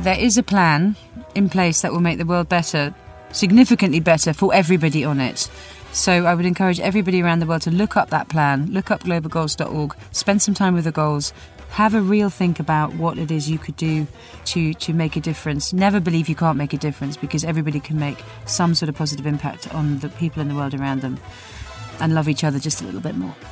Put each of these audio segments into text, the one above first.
there is a plan in place that will make the world better, significantly better for everybody on it. So I would encourage everybody around the world to look up that plan, look up globalgoals.org, spend some time with the goals, have a real think about what it is you could do to make a difference. Never believe you can't make a difference, because everybody can make some sort of positive impact on the people in the world around them, and love each other just a little bit more.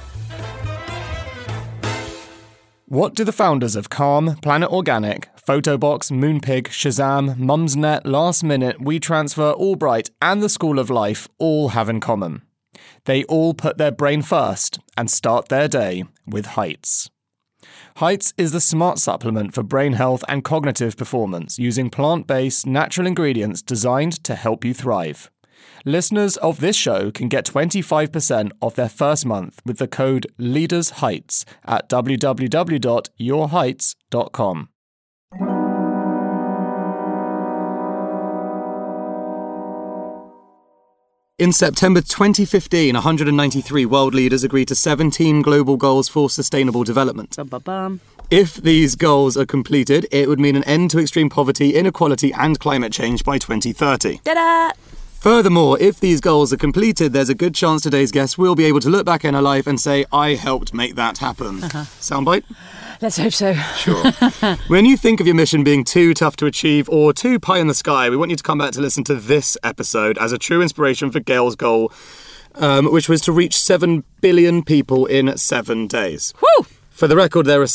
What do the founders of Calm, Planet Organic, Photobox, Moonpig, Shazam, Mumsnet, Last Minute, WeTransfer, Albright and the School of Life all have in common? They all put their brain first and start their day with Heights. Heights is the smart supplement for brain health and cognitive performance using plant-based, natural ingredients designed to help you thrive. Listeners of this show can get 25% off their first month with the code LEADERSHEIGHTS at www.yourheights.com. In September 2015, 193 world leaders agreed to 17 global goals for sustainable development. If these goals are completed, it would mean an end to extreme poverty, inequality and climate change by 2030. Ta-da! Furthermore, if these goals are completed, there's a good chance today's guest will be able to look back in her life and say, I helped make that happen. Soundbite? Let's hope so. Sure. When you think of your mission being too tough to achieve or too pie in the sky, we want you to come back to listen to this episode as a true inspiration for Gail's goal, which was to reach 7 billion people in 7 days. Woo! For the record, there are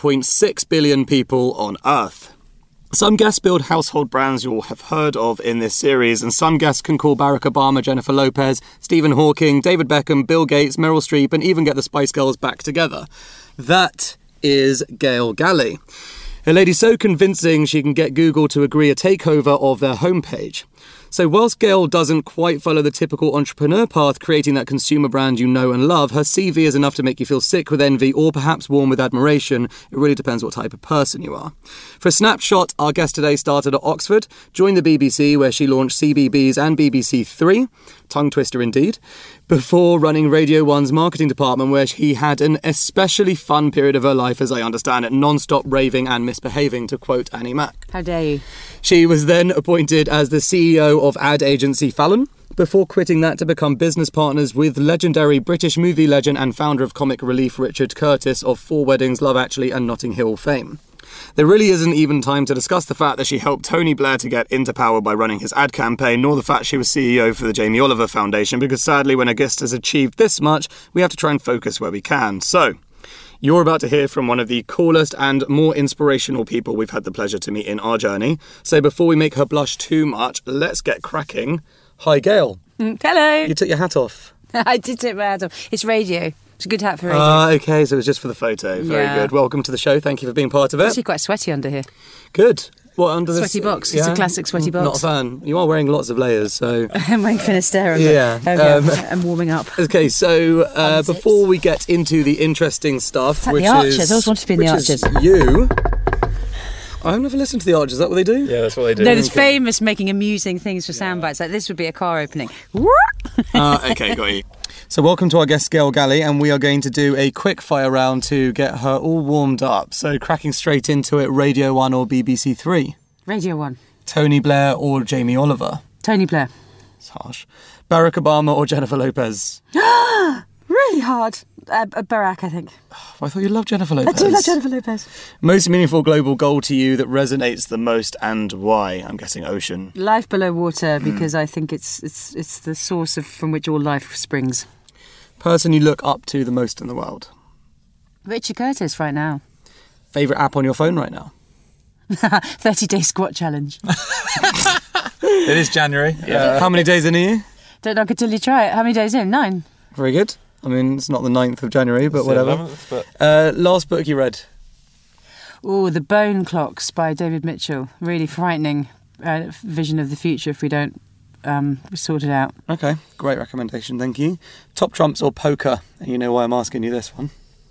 7.6 billion people on Earth. Some guests build household brands you'll have heard of in this series, and some guests can call Barack Obama, Jennifer Lopez, Stephen Hawking, David Beckham, Bill Gates, Meryl Streep, and even get the Spice Girls back together. That is Gail Galley. A lady so convincing she can get Google to agree a takeover of their homepage. So whilst Gail doesn't quite follow the typical entrepreneur path, creating that consumer brand you know and love, her CV is enough to make you feel sick with envy or perhaps warm with admiration. It really depends what type of person you are. For a snapshot, our guest today started at Oxford, joined the BBC where she launched CBeebies and BBC Three, tongue twister indeed, before running Radio 1's marketing department, where he had an especially fun period of her life, as I understand it, non-stop raving and misbehaving, to quote Annie Mac. How dare you? She was then appointed as the CEO of ad agency Fallon, before quitting that to become business partners with legendary British movie legend and founder of Comic Relief Richard Curtis of Four Weddings, Love Actually and Notting Hill fame. There really isn't even time to discuss the fact that she helped Tony Blair to get into power by running his ad campaign, nor the fact she was CEO for the Jamie Oliver Foundation, because sadly when a guest has achieved this much, we have to try and focus where we can. So, you're about to hear from one of the coolest and more inspirational people we've had the pleasure to meet in our journey. So before we make her blush too much, let's get cracking. Hi, Gail. Hello. You took your hat off. I did take my hat off. It's radio. It's a good hat for radio. Okay, so it was just for the photo. Very good. Welcome to the show. Thank you for being part of it. It's actually quite sweaty under here. Good. What, under this? Sweaty box. It's a classic sweaty box. Not a fan. You are wearing lots of layers, so... I'm wearing Finisterre under. Yeah. Okay, I'm warming up. Okay, so before we get into the interesting stuff, which is... the Archers. I always wanted to be in the Archers. You... I've never listened to the Archers. Is that what they do? Yeah, that's what they do. No, there's famous making amusing things for sound bites. Like this would be a car opening. Okay, got you. So welcome to our guest Gail Galley, and we are going to do a quick fire round to get her all warmed up. So cracking straight into it, Radio 1 or BBC 3? Radio 1. Tony Blair or Jamie Oliver? Tony Blair. It's harsh. Barack Obama or Jennifer Lopez? Really hard. Barack, I think. I thought you loved Jennifer Lopez. I do love Jennifer Lopez. Most meaningful global goal to you that resonates the most, and why? I'm guessing ocean. Life below water, because I think it's the source from which all life springs. Person you look up to the most in the world? Richard Curtis right now. Favourite app on your phone right now? 30-day squat challenge. It is January. Yeah. How many days in a year? Don't knock until you try it. How many days in? 9. Very good. I mean, it's not the 9th of January, but whatever. 11th, but... last book you read? Oh, The Bone Clocks by David Mitchell. Really frightening vision of the future if we don't sort it out. Okay, great recommendation, thank you. Top trumps or poker? And you know why I'm asking you this one.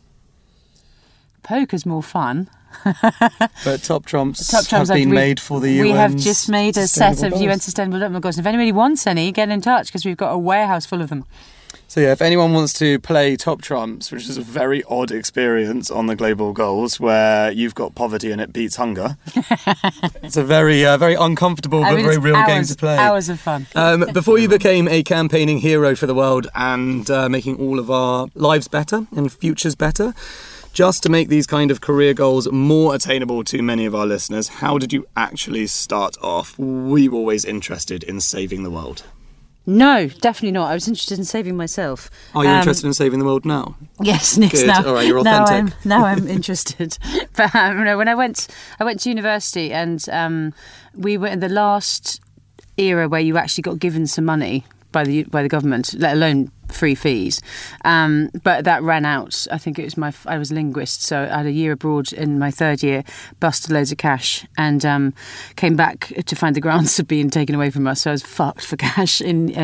Poker's more fun. But top trumps have been made for the UN. We have just made a set of UN Sustainable Development Goals. If anybody wants any, get in touch, because we've got a warehouse full of them. So yeah, if anyone wants to play top trumps, which is a very odd experience on the global goals, where you've got poverty and it beats hunger, it's a very uncomfortable but very real game to play. Hours of fun. Before you became a campaigning hero for the world and making all of our lives better and futures better, just to make these kind of career goals more attainable to many of our listeners, how did you actually start off? Were you always interested in saving the world? No, definitely not. I was interested in saving myself. Are you interested in saving the world now? Yes, Nick's Good. now. All right, you're authentic. Now I'm interested. But no, when I went to university, and we were in the last era where you actually got given some money by the government, let alone free fees. But that ran out. I think it was I was a linguist, so I had a year abroad in my third year, busted loads of cash, and came back to find the grants had been taken away from us. So I was fucked for cash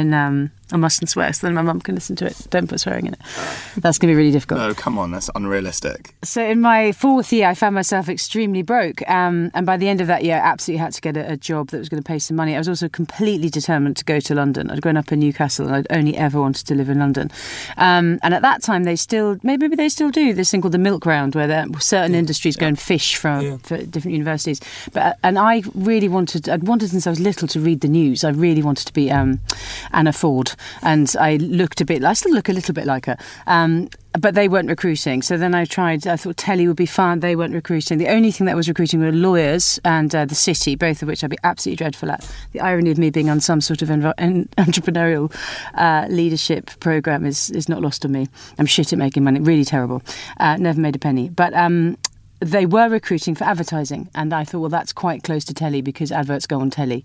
I mustn't swear, so then my mum can listen to it. Don't put swearing in it. That's going to be really difficult. No, come on, that's unrealistic. So in my fourth year, I found myself extremely broke. And by the end of that year, I absolutely had to get a job that was going to pay some money. I was also completely determined to go to London. I'd grown up in Newcastle and I'd only ever wanted to live in London. And at that time, maybe they still do this thing called the milk round, where certain industries go and fish for different universities. And I really I'd wanted since I was little to read the news. I really wanted to be Anna Ford. And I still look a little bit like her. But they weren't recruiting. So then I thought telly would be fun. They weren't recruiting. The only thing that was recruiting were lawyers and the city, both of which I'd be absolutely dreadful at. The irony of me being on some sort of entrepreneurial leadership programme is not lost on me. I'm shit at making money, really terrible. Never made a penny. But they were recruiting for advertising, and I thought, well, that's quite close to telly because adverts go on telly.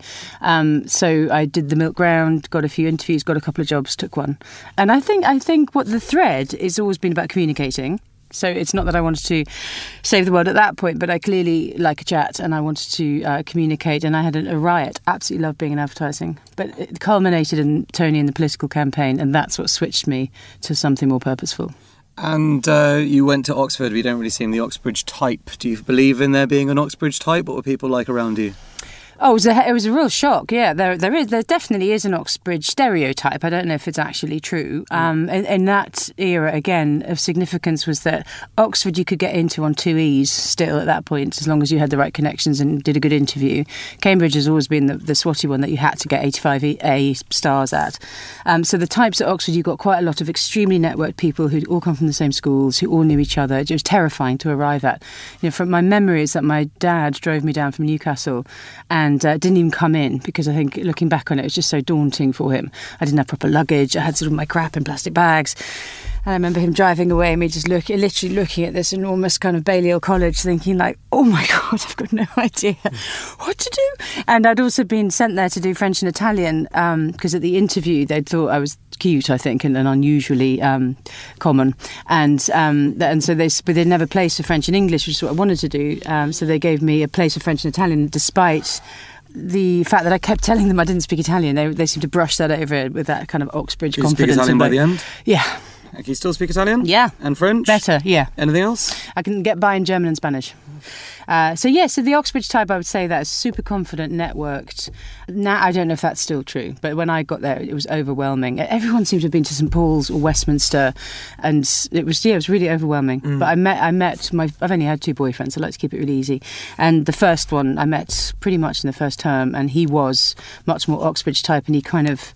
So I did the milk round, got a few interviews, got a couple of jobs, took one. And I think what the thread has always been about communicating. So it's not that I wanted to save the world at that point, but I clearly like a chat and I wanted to communicate, and I had a riot. Absolutely loved being in advertising. But it culminated in Tony and the political campaign, and that's what switched me to something more purposeful. And you went to Oxford. We don't really seem the Oxbridge type. Do you believe in there being an Oxbridge type? What were people like around you? Oh, it was a real shock. Yeah, there definitely is an Oxbridge stereotype. I don't know if it's actually true. In that era, again, of significance was that Oxford you could get into on 2 E's still at that point, as long as you had the right connections and did a good interview. Cambridge has always been the swotty one that you had to get 85 A stars at. So the types at Oxford, you got quite a lot of extremely networked people who'd all come from the same schools, who all knew each other. It was terrifying to arrive at. From my memory is that my dad drove me down from Newcastle and didn't even come in because I think, looking back on it, it was just so daunting for him. I didn't have proper luggage. I had sort of my crap in plastic bags. And I remember him driving away and me just literally looking at this enormous kind of Balliol College thinking like, oh my God, I've got no idea what to do. And I'd also been sent there to do French and Italian because at the interview they'd thought I was cute, I think, and unusually common. And so they'd never placed for French and English, which is what I wanted to do. So they gave me a place for French and Italian despite the fact that I kept telling them I didn't speak Italian. They seemed to brush that over with that kind of Oxbridge confidence. You speak Italian by the end? Yeah. Can you still speak Italian? Yeah. And French? Better, yeah. Anything else? I can get by in German and Spanish. So the Oxbridge type, I would say that is super confident, networked. Now, I don't know if that's still true, but when I got there, it was overwhelming. Everyone seemed to have been to St Paul's or Westminster, and it was really overwhelming. But I've only had 2 boyfriends. I like to keep it really easy. And the first one I met pretty much in the first term, and he was much more Oxbridge type, and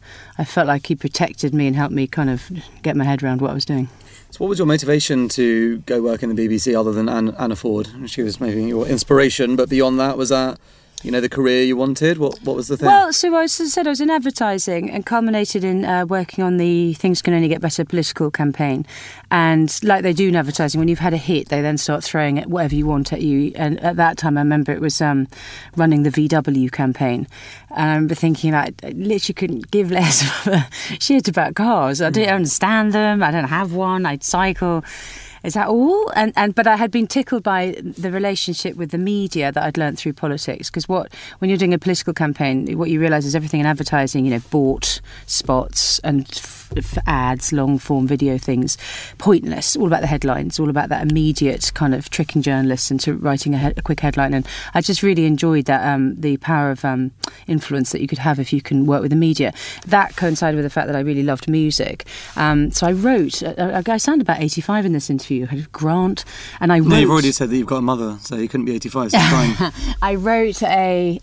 I felt like he protected me and helped me kind of get my head around what I was doing. So what was your motivation to go work in the BBC other than Anna Ford? She was maybe your inspiration, but beyond that, was that the career you wanted? What was the thing? Well, so I was in advertising and culminated in working on the Things Can Only Get Better political campaign. And like they do in advertising, when you've had a hit, they then start throwing at whatever you want at you. And at that time, I remember it was running the VW campaign. And I remember thinking, I literally couldn't give less of a shit about cars. I didn't understand them. I don't have one. I'd cycle. Is that all? But I had been tickled by the relationship with the media that I'd learnt through politics. Because when you're doing a political campaign, what you realise is everything in advertising, bought spots and ads, long form video things, pointless. All about the headlines, all about that immediate kind of tricking journalists into writing a quick headline. And I just really enjoyed that the power of influence that you could have if you can work with the media. That coincided with the fact that I really loved music. So I wrote. I sound about 85 in this interview. I had a grant, and I wrote. No, you've already said that you've got a mother, so you couldn't be 85. So it's fine. I wrote a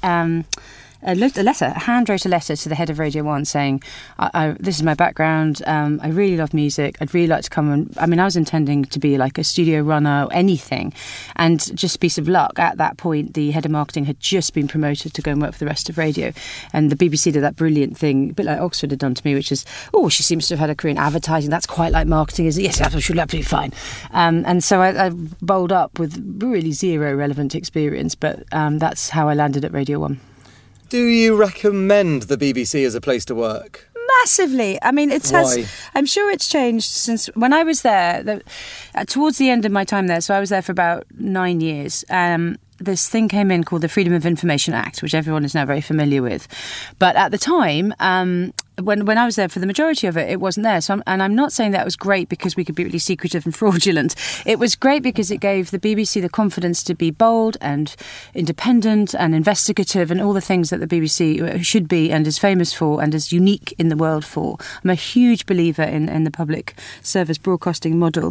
hand-wrote a letter to the head of Radio 1 saying, this is my background, I really love music, I'd really like to come I was intending to be like a studio runner or anything, and just a piece of luck, at that point the head of marketing had just been promoted to go and work for the rest of radio, and the BBC did that brilliant thing, a bit like Oxford had done to me, which is, she seems to have had a career in advertising, that's quite like marketing, isn't it? Yes, absolutely fine. And so I bowled up with really zero relevant experience, but that's how I landed at Radio 1. Do you recommend the BBC as a place to work? Massively. Why? I'm sure it's changed since when I was there, towards the end of my time there, so I was there for about 9 years. This thing came in called the Freedom of Information Act, which everyone is now very familiar with. But at the time, when I was there for the majority of it, it wasn't there. So I'm not saying that was great because we could be really secretive and fraudulent. It was great because it gave the BBC the confidence to be bold and independent and investigative and all the things that the BBC should be and is famous for and is unique in the world for. I'm a huge believer in the public service broadcasting model.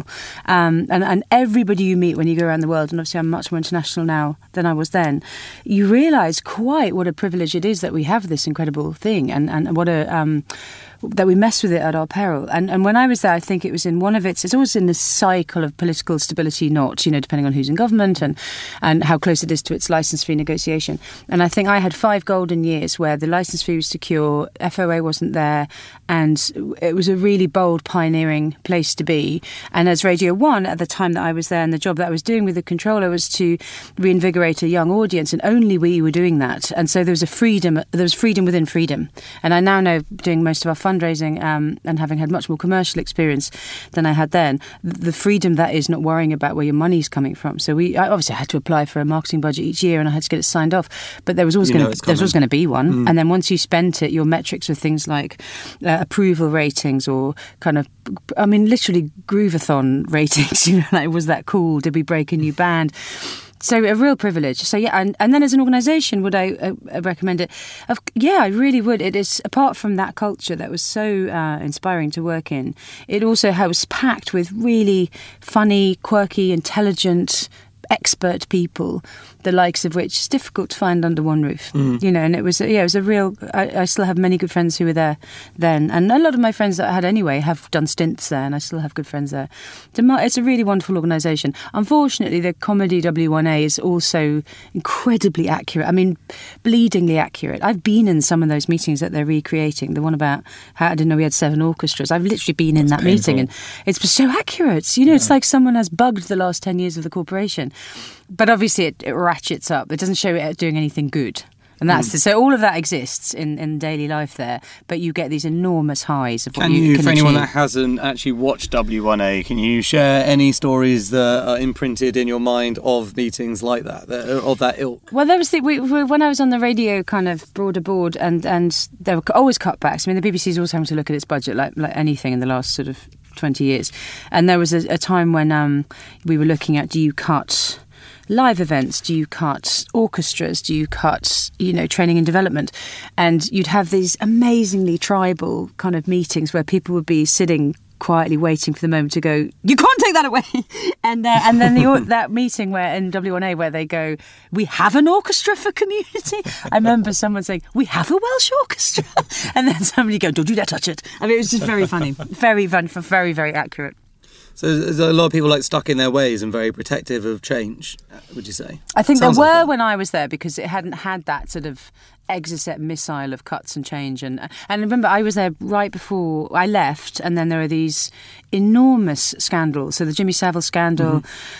And everybody you meet when you go around the world, and obviously I'm much more international now than I was then, you realise quite what a privilege it is that we have this incredible thing and what a that we mess with it at our peril. And when I was there, I think it was in one of it's always in this cycle of political stability, not, depending on who's in government and how close it is to its licence fee negotiation. And I think I had 5 golden years where the licence fee was secure, FOA wasn't there, and it was a really bold, pioneering place to be. And as Radio 1, at the time that I was there, and the job that I was doing with the controller was to reinvigorate a young audience, and only we were doing that. And so there was freedom within freedom. And I now know, doing most of our fundraising and having had much more commercial experience than I had then, the freedom that is not worrying about where your money's coming from. So I obviously had to apply for a marketing budget each year and I had to get it signed off, but there was always going to be one. And then once you spent it, your metrics were things like approval ratings or kind of, literally Groovathon ratings, like, was that cool? Did we break a new band? So a real privilege. So yeah, and then as an organisation, would I recommend it? Yeah, I really would. It is, apart from that culture that was so inspiring to work in, it also was packed with really funny, quirky, intelligent, expert people, the likes of which is difficult to find under one roof. And it was a real. I still have many good friends who were there then, and a lot of my friends that I had anyway have done stints there, and I still have good friends there. It's a really wonderful organisation. Unfortunately, the comedy W1A is also incredibly accurate. Bleedingly accurate. I've been in some of those meetings that they're recreating. The one about how I didn't know we had 7 orchestras. I've literally been in that meeting, and it's so accurate. It's like someone has bugged the last 10 years of the corporation. But obviously it ratchets up. It doesn't show it doing anything good. And that's so all of that exists in daily life there, but you get these enormous highs of what you can for anyone achieve. that hasn't actually watched W1A, can you share any stories that are imprinted in your mind of meetings like that of that ilk? Well, there was when I was on the radio kind of broader board, and there were always cutbacks. The BBC's always having to look at its budget like anything in the last sort of 20 years. And there was a time when we were looking at, do you cut live events, do you cut orchestras, do you cut training and development? And you'd have these amazingly tribal kind of meetings where people would be sitting quietly waiting for the moment to go, you can't take that away. And then that meeting where in W1A where they go, we have an orchestra for community. I remember someone saying, we have a Welsh orchestra. And then somebody go, don't you dare touch it. It was just very funny. Very fun, very, very accurate. So there's a lot of people stuck in their ways and very protective of change, would you say? I think there were when I was there, because it hadn't had that sort of Exocet missile of cuts and change. And remember, I was there right before I left, and then there are these enormous scandals. So the Jimmy Savile scandal.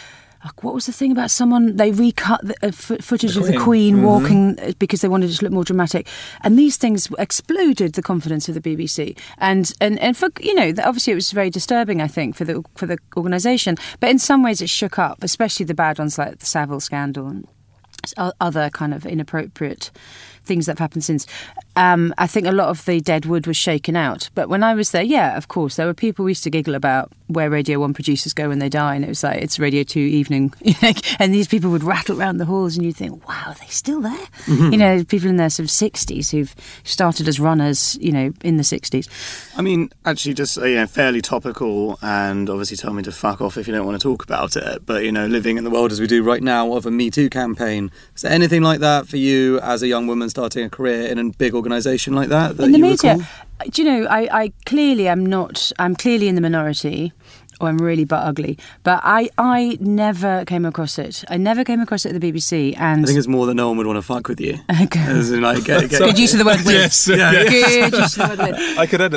what was the thing about someone, they recut the footage of the Queen walking because they wanted it to look more dramatic, and these things exploded the confidence of the BBC, and for, you know, obviously it was very disturbing, I think, for the organisation, but in some ways it shook up, especially the bad ones like the Savile scandal and other kind of inappropriate things that have happened since. I think a lot of the dead wood was shaken out. But when I was there, yeah, of course, there were people we used to giggle about where Radio 1 producers go when they die, and it was like, it's Radio 2 evening. And these people would rattle around the halls, and you'd think, wow, are they still there? Mm-hmm. You know, people in their sort of 60s who've started as runners, you know, in the 60s. I mean, actually, just, fairly topical, and obviously tell me to fuck off if you don't want to talk about it. But, you know, living in the world as we do right now of a Me Too campaign, is there anything like that for you as a young woman starting a career in a big organisation like that in the media? Recall? Do you know, I clearly am not, I'm clearly in the minority, or I'm really butt ugly, but I never came across it. I never came across it at the BBC, and I think it's more that no one would want to fuck with you. As in, like, good use of the word with. Yes. Good use of the word with. I could edit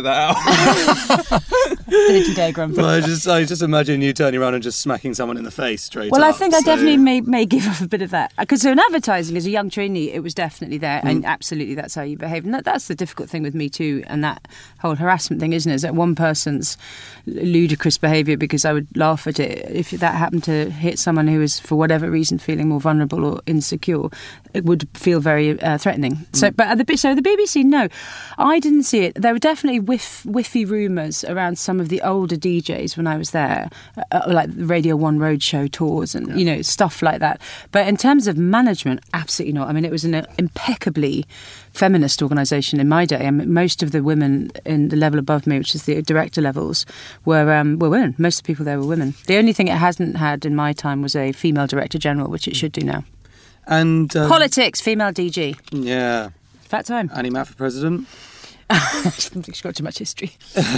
that out. Dirty day, Grumpy. Well, I just imagine you turning around and just smacking someone in the face straight Well, up. I think I definitely may give off a bit of that. Because in advertising, as a young trainee, it was definitely there, and absolutely that's how you behave. And that's the difficult thing with Me Too and that whole harassment thing, isn't it? Is that one person's ludicrous behaviour, because I would laugh at it, if that happened to hit someone who was, for whatever reason, feeling more vulnerable or insecure, it would feel very threatening. So, but the BBC, no, I didn't see it. There were definitely whiffy rumours around some of the older DJs when I was there, like the Radio 1 roadshow tours and, you know, stuff like that. But in terms of management, absolutely not. I mean, it was an impeccably feminist organisation in my day. I mean, most of the women in the level above me, which is the director levels, were women. Most of the people there were women. The only thing it hasn't had in my time was a female director general, which it should do now. And politics, female DG. Yeah. Fat time. Annie Mac for president. She's got too much history.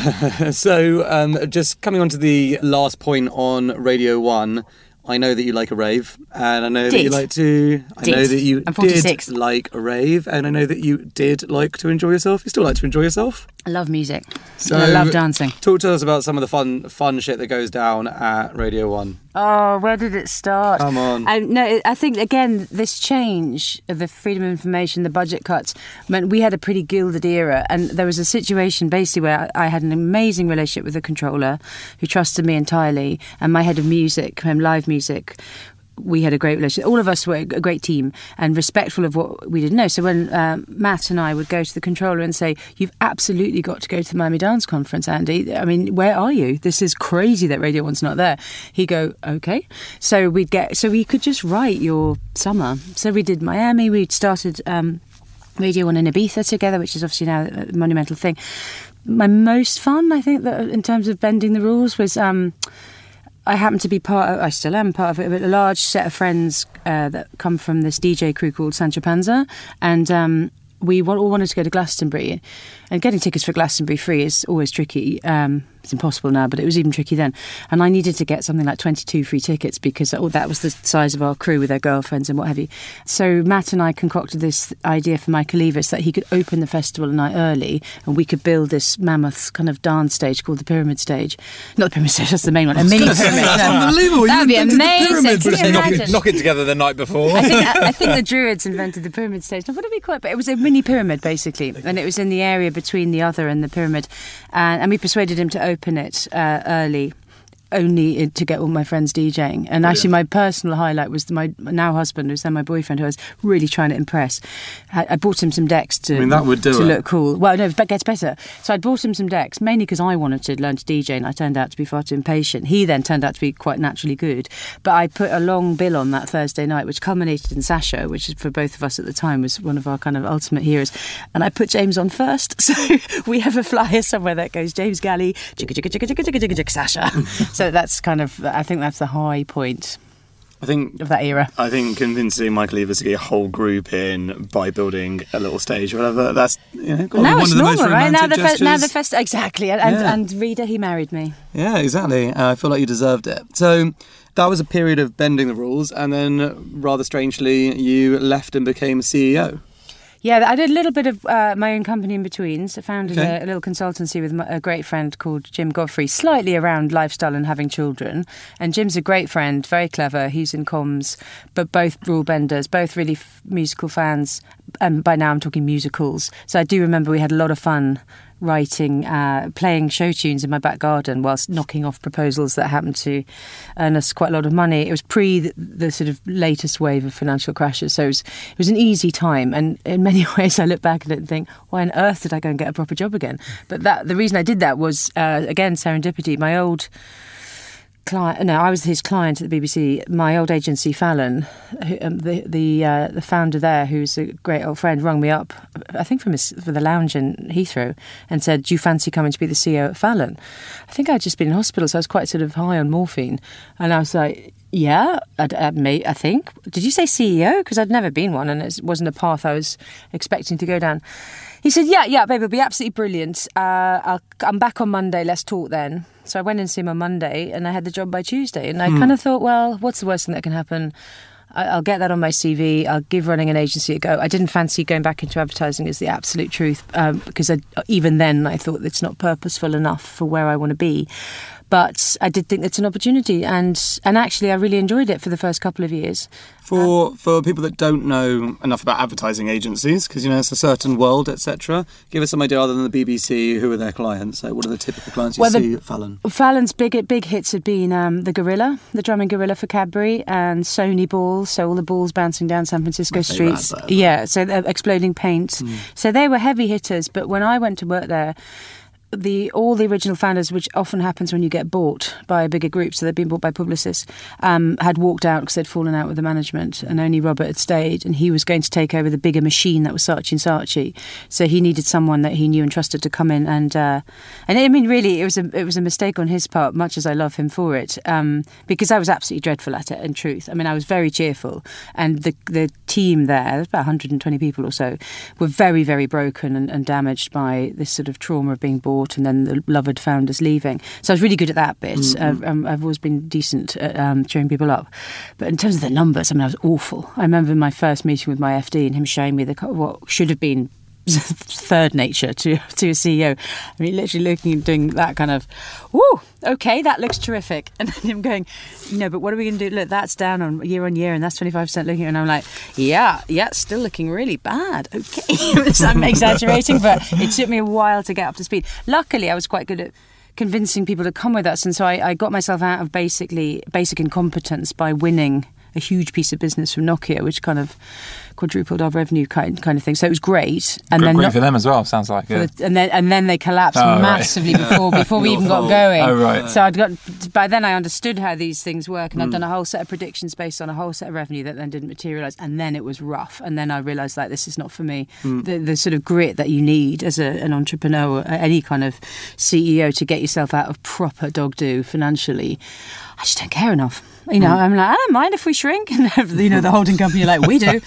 So, just coming on to the last point on Radio 1, I know that you like a rave, and I know that you like to... I know that you did like a rave, and I know that you did like to enjoy yourself. You still like to enjoy yourself? I love music. So I love dancing. Talk to us about some of the fun shit that goes down at Radio 1. Oh, where did it start? Come on. I think, again, this change of the freedom of information, the budget cuts, meant we had a pretty gilded era. And there was a situation basically where I had an amazing relationship with the controller who trusted me entirely, and my head of music, live music. We had a great relationship. All of us were a great team and respectful of what we didn't know. So when Matt and I would go to the controller and say, you've absolutely got to go to the Miami Dance Conference, Andy. I mean, where are you? This is crazy that Radio 1's not there. He'd go, okay. So we could just write your summer. So we did Miami. We'd started Radio 1 in Ibiza together, which is obviously now a monumental thing. My most fun, I think, that in terms of bending the rules was... I happen to be I still am part of it, but a large set of friends that come from this DJ crew called Sancho Panza, and we all wanted to go to Glastonbury, and getting tickets for Glastonbury free is always tricky. It's impossible now, but it was even tricky then. And I needed to get something like 22 free tickets because that was the size of our crew with their girlfriends and what have you. So Matt and I concocted this idea for Michael Eavis that he could open the festival a night early and we could build this mammoth kind of dance stage called the Pyramid Stage. Not the Pyramid Stage, that's the main one. A mini pyramid. That's unbelievable. That would be amazing. Knock it together the night before. I think the Druids invented the Pyramid Stage. Now, what did we call it? But it was a mini pyramid, basically. And it was in the area between the other and the pyramid. And we persuaded him to open it early, only to get all my friends DJing. And actually my personal highlight was my now husband, who's then my boyfriend, who I was really trying to impress. I bought him some decks to look cool. Well, no, it gets better. So I bought him some decks, mainly because I wanted to learn to DJ, and I turned out to be far too impatient. He then turned out to be quite naturally good. But I put a long bill on that Thursday night, which culminated in Sasha, which for both of us at the time was one of our kind of ultimate heroes. And I put James on first. So we have a flyer somewhere that goes, James Galley, Sasha. So that's kind of, I think that's the high point of that era. I think convincing Michael Eavis to get a whole group in by building a little stage or whatever, that's, now it's normal, right? Now the fest, exactly. And Rita, he married me. Yeah, exactly. I feel like you deserved it. So that was a period of bending the rules, and then rather strangely, you left and became CEO. Yeah, I did a little bit of my own company in between. So I founded a little consultancy with a great friend called Jim Godfrey, slightly around lifestyle and having children. And Jim's a great friend, very clever. He's in comms, but both rule benders, both really musical fans. And by now I'm talking musicals. So I do remember we had a lot of fun writing, playing show tunes in my back garden whilst knocking off proposals that happened to earn us quite a lot of money. It was pre the sort of latest wave of financial crashes, so it was an easy time. And in many ways, I look back at it and think, why on earth did I go and get a proper job again? But the reason I did that was, again, serendipity. My old client, no, I was his client at the BBC. My old agency, Fallon, the founder there, who's a great old friend, rang me up, I think for the lounge in Heathrow, and said, "Do you fancy coming to be the CEO at Fallon?" I think I'd just been in hospital, so I was quite sort of high on morphine, and I was like, "Yeah, I think." Did you say CEO? Because I'd never been one, and it wasn't a path I was expecting to go down. He said, yeah, babe, it'll be absolutely brilliant. I'm back on Monday, let's talk then. So I went in to see him on Monday, and I had the job by Tuesday. And I kind of thought, well, what's the worst thing that can happen? I'll get that on my CV. I'll give running an agency a go. I didn't fancy going back into advertising, is the absolute truth, because even then I thought it's not purposeful enough for where I want to be. But I did think it's an opportunity, and actually I really enjoyed it for the first couple of years. For people that don't know enough about advertising agencies, because it's a certain world, etc., give us some idea other than the BBC, who are their clients? Like, what are the typical clients you see at Fallon? Fallon's big hits had been the Gorilla, the drumming Gorilla for Cadbury, and Sony balls, so all the balls bouncing down San Francisco streets. Yeah, so exploding paint. So they were heavy hitters, but when I went to work there, all the original founders, which often happens when you get bought by a bigger group, so they'd been bought by Publicis, had walked out because they'd fallen out with the management, and only Robert had stayed, and he was going to take over the bigger machine that was Saatchi & Saatchi. So he needed someone that he knew and trusted to come in, and I mean, really, it was a mistake on his part, much as I love him for it, because I was absolutely dreadful at it. In truth, I mean, I was very cheerful, and the team there, about 120 people or so, were very, very broken and damaged by this sort of trauma of being bought, and then the loved founders leaving. So I was really good at that bit. I've always been decent at cheering people up. But in terms of the numbers, I mean, I was awful. I remember my first meeting with my FD and him showing me what should have been third nature to a CEO. I mean, literally looking and doing that kind of, woo, okay, that looks terrific. And then him going, but what are we going to do? Look, that's down on year, and that's 25% looking. And I'm like, yeah, still looking really bad. Okay. I'm exaggerating, but it took me a while to get up to speed. Luckily, I was quite good at convincing people to come with us. And so I got myself out of basic incompetence by winning a huge piece of business from Nokia, which kind of quadrupled our revenue kind of thing. So it was great. And then great for them as well, sounds like. Yeah. And then they collapsed massively before we even got going. Oh, right. So by then I understood how these things work, and I'd done a whole set of predictions based on a whole set of revenue that then didn't materialise, and then it was rough. And then I realised, like, this is not for me. The sort of grit that you need as an entrepreneur or any kind of CEO to get yourself out of proper dog-do financially, I just don't care enough. I'm like, I don't mind if we shrink. And, the holding company are like, we do.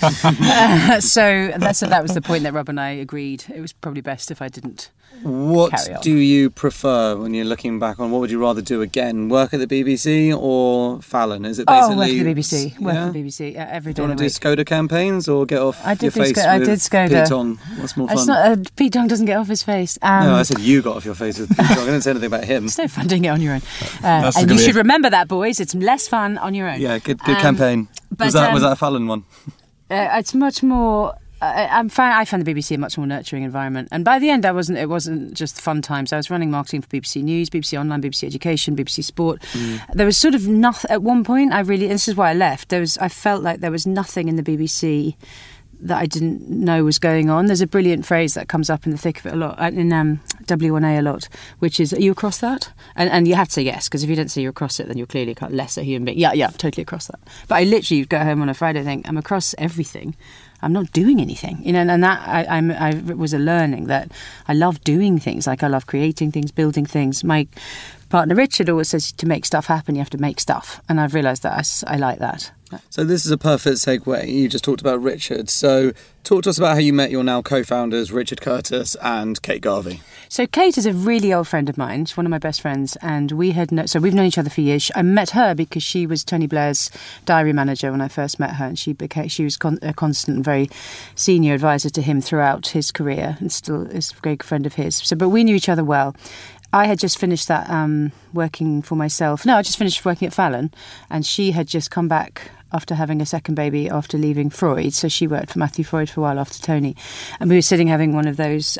So that was the point that Rob and I agreed. It was probably best if I didn't carry on. What do you prefer when you're looking back on? What would you rather do again? Work at the BBC or Fallon? Is it basically... work at the BBC. Work at the BBC every day. Do you want to do Skoda campaigns or get off your face with Skoda. Pete Tong? What's more fun? It's not, Pete Tong doesn't get off his face. No, I said you got off your face with Pete Tong. I didn't say anything about him. It's no fun doing it on your own. And you should remember that, boys. It's less fun on your own. Yeah, good campaign. Was that a Fallon one? It's much more... I found the BBC a much more nurturing environment, and by the end, it wasn't just fun times. I was running marketing for BBC News, BBC Online, BBC Education, BBC Sport. There was sort of nothing at one point. And this is why I left. I felt like there was nothing in the BBC that I didn't know was going on. There's a brilliant phrase that comes up in the thick of it a lot, in W1A a lot, which is, are you across that? And you have to say yes, because if you don't say you're across it, then you're clearly a lesser human being. Yeah, totally across that. But I literally go home on a Friday and think, I'm across everything. I'm not doing anything, and that I was a learning that I love doing things. Like, I love creating things, building things. My partner Richard always says, to make stuff happen, you have to make stuff. And I've realised that I like that. So this is a perfect segue. You just talked about Richard. So talk to us about how you met your now co-founders, Richard Curtis and Kate Garvey. So Kate is a really old friend of mine. She's one of my best friends, and we've known each other for years. I met her because she was Tony Blair's diary manager when I first met her, and she was a constant and very senior advisor to him throughout his career, and still is a great friend of his. But we knew each other well. I had just finished that working for myself. No, I just finished working at Fallon, and she had just come back after having a second baby after leaving Freud. So she worked for Matthew Freud for a while after Tony. And we were sitting having one of those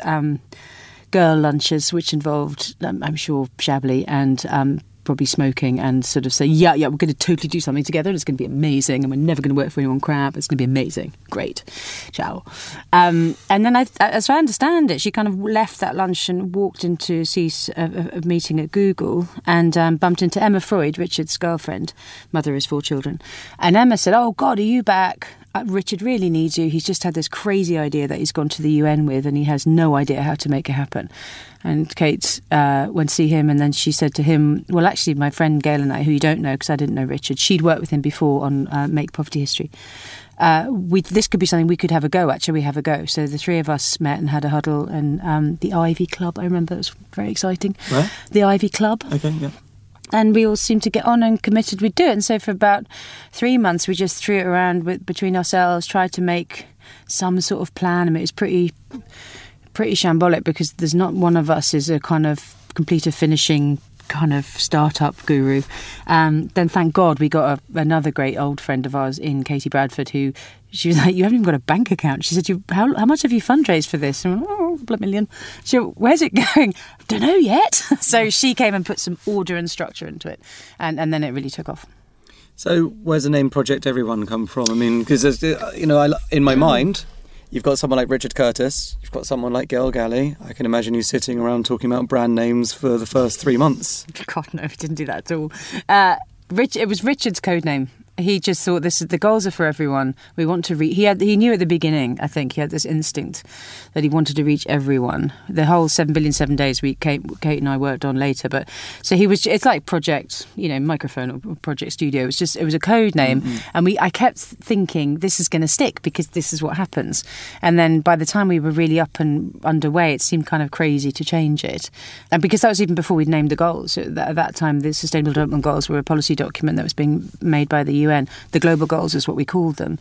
girl lunches, which involved, I'm sure, Chablis and probably smoking, and sort of say, yeah, we're going to totally do something together, and it's going to be amazing, and we're never going to work for anyone crap. It's going to be amazing. Great. Ciao. And then, as I understand it, she kind of left that lunch and walked in to see a meeting at Google, and bumped into Emma Freud, Richard's girlfriend, mother of his 4 children. And Emma said, oh, God, are you back? Richard really needs you. He's just had this crazy idea that he's gone to the UN with, and he has no idea how to make it happen. And Kate went to see him, and then she said to him, well, actually, my friend Gail and I, who you don't know because I didn't know Richard, she'd worked with him before on Make Poverty History. This could be something we could have a go at. Shall we have a go? So the 3 of us met and had a huddle, and the Ivy Club, I remember, it was very exciting. Where? The Ivy Club. Okay, yeah. And we all seemed to get on and committed we'd do it. And so for about 3 months, we just threw it around between ourselves, tried to make some sort of plan. I mean, it was pretty shambolic because there's not one of us is a kind of completer finishing kind of startup guru. Then thank God we got another great old friend of ours in Katie Bradford, who she was like, you haven't even got a bank account. She said, how much have you fundraised for this? And I went, oh, a couple of million. She went, where's it going? I don't know yet. So she came and put some order and structure into it. And then it really took off. So where's the name Project Everyone come from? I mean, because, in my mind, you've got someone like Richard Curtis, you've got someone like Gail Galley. I can imagine you sitting around talking about brand names for the first 3 months. God, no, we didn't do that at all. It was Richard's code name. He just thought the goals are for everyone. We want to reach. He knew at the beginning, I think, he had this instinct that he wanted to reach everyone. The whole 7 billion 7 days Kate and I worked on later. But so it's like Project, Microphone or Project Studio. It was a code name. Mm-hmm. And I kept thinking this is going to stick because this is what happens. And then by the time we were really up and underway, it seemed kind of crazy to change it. And because that was even before we'd named the goals. At that time, the Sustainable Development Goals were a policy document that was being made by the UN. The global goals is what we called them.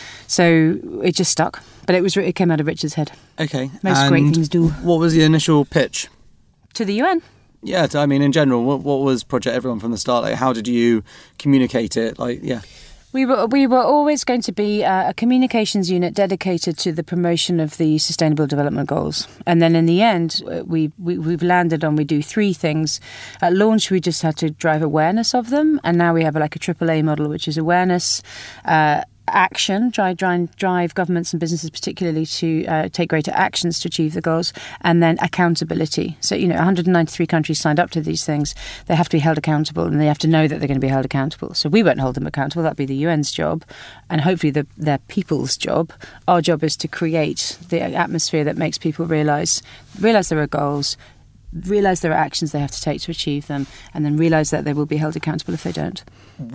So it just stuck. But it came out of Richard's head. Okay. Most great things do. What was the initial pitch? To the UN? Yeah, I mean, in general, what was Project Everyone from the start? Like, how did you communicate it? We were always going to be a communications unit dedicated to the promotion of the Sustainable Development Goals. And then in the end, we've landed on we do 3 things. At launch, we just had to drive awareness of them. And now we have like a AAA model, which is awareness, action, drive governments and businesses particularly to take greater actions to achieve the goals, and then accountability. So, 193 countries signed up to these things. They have to be held accountable, and they have to know that they're going to be held accountable. So we won't hold them accountable. That'd be the UN's job, and hopefully their people's job. Our job is to create the atmosphere that makes people realise there are goals, realise there are actions they have to take to achieve them, and then realise that they will be held accountable if they don't.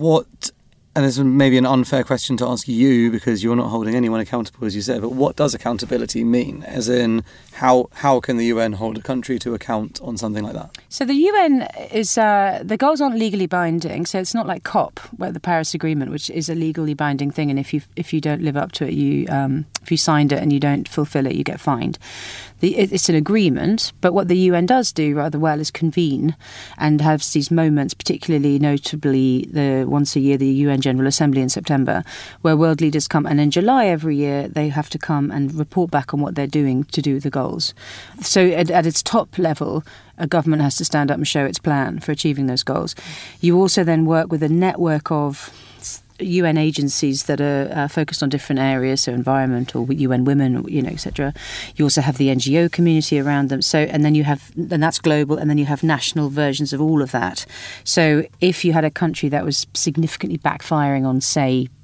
And this is maybe an unfair question to ask you because you're not holding anyone accountable, as you said, but what does accountability mean? As in, how can the UN hold a country to account on something like that? So the UN is, the goals aren't legally binding, so it's not like COP, where the Paris Agreement, which is a legally binding thing, and if you don't live up to it, if you signed it and you don't fulfil it, you get fined. It's an agreement, but what the UN does do rather well is convene and have these moments, particularly notably once a year, the UN General Assembly in September, where world leaders come, and in July every year they have to come and report back on what they're doing to do the goals. So at its top level, a government has to stand up and show its plan for achieving those goals. You also then work with a network of UN agencies that are focused on different areas, so environment or UN Women, etc. You also have the NGO community around them. So, and that's global, and then you have national versions of all of that. So, if you had a country that was significantly backfiring on, say,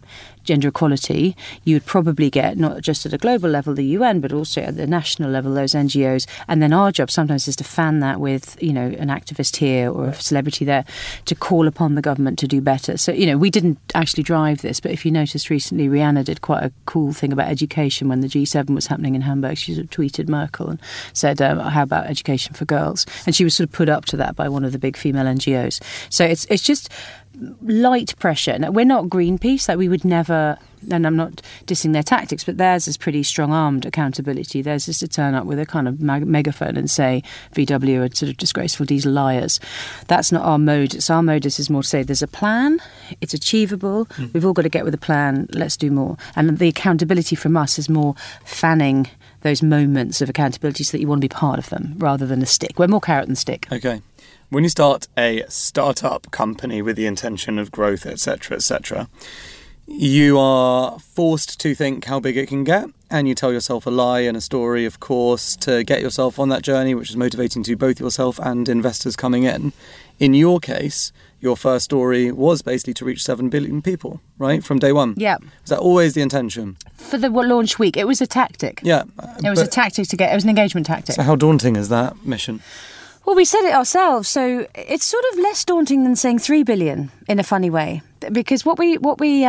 gender equality, you would probably get, not just at a global level, the UN, but also at the national level, those NGOs. And then our job sometimes is to fan that with, an activist here or a celebrity there to call upon the government to do better. So, we didn't actually drive this, but if you noticed recently, Rihanna did quite a cool thing about education when the G7 was happening in Hamburg. She sort of tweeted Merkel and said, how about education for girls? And she was sort of put up to that by one of the big female NGOs. So it's just light pressure. Now, we're not Greenpeace, we would never, and I'm not dissing their tactics, but theirs is pretty strong-armed accountability. Theirs is to turn up with a kind of megaphone and say VW are sort of disgraceful diesel liars. That's not our modus. Our modus is more to say there's a plan, it's achievable, we've all got to get with a plan, let's do more. And the accountability from us is more fanning those moments of accountability so that you want to be part of them rather than a stick. We're more carrot than stick. Okay. When you start a startup company with the intention of growth, etc., you are forced to think how big it can get, and you tell yourself a lie and a story, of course, to get yourself on that journey, which is motivating to both yourself and investors coming in. In your case, your first story was basically to reach 7 billion people, right, from day one. Yeah. Was that always the intention? For the launch week, it was a tactic. Yeah. It was a tactic it was an engagement tactic. So how daunting is that mission? Well, we said it ourselves, so it's sort of less daunting than saying 3 billion in a funny way. Because what we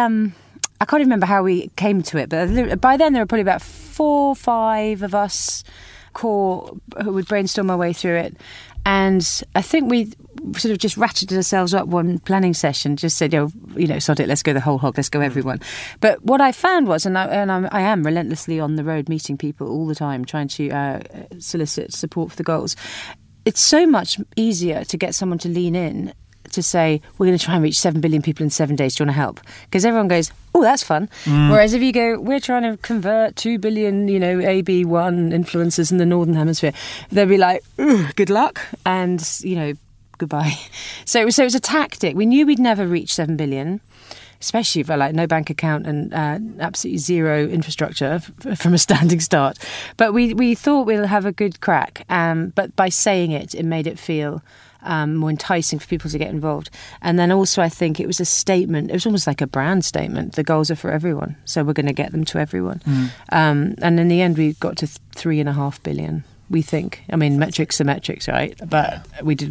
I can't even remember how we came to it, but by then there were probably about 4 or 5 of us core who would brainstorm our way through it. And I think we sort of just ratcheted ourselves up one planning session, just said, sod it, let's go the whole hog, let's go everyone. But what I found was, I am relentlessly on the road meeting people all the time, trying to solicit support for the goals. It's so much easier to get someone to lean in to say, we're going to try and reach 7 billion people in 7 days, do you want to help? Because everyone goes, oh, that's fun. Whereas if you go, we're trying to convert 2 billion, AB1 influencers in the Northern Hemisphere, they'll be like, good luck, and, goodbye. So it was a tactic. We knew we'd never reach 7 billion. Especially for no bank account and absolutely zero infrastructure from a standing start. But we thought we'll have a good crack. But by saying it, it made it feel more enticing for people to get involved. And then also I think it was a statement. It was almost like a brand statement. The goals are for everyone. So we're going to get them to everyone. And in the end, we got to 3.5 billion. We think. I mean, metrics are metrics, right? But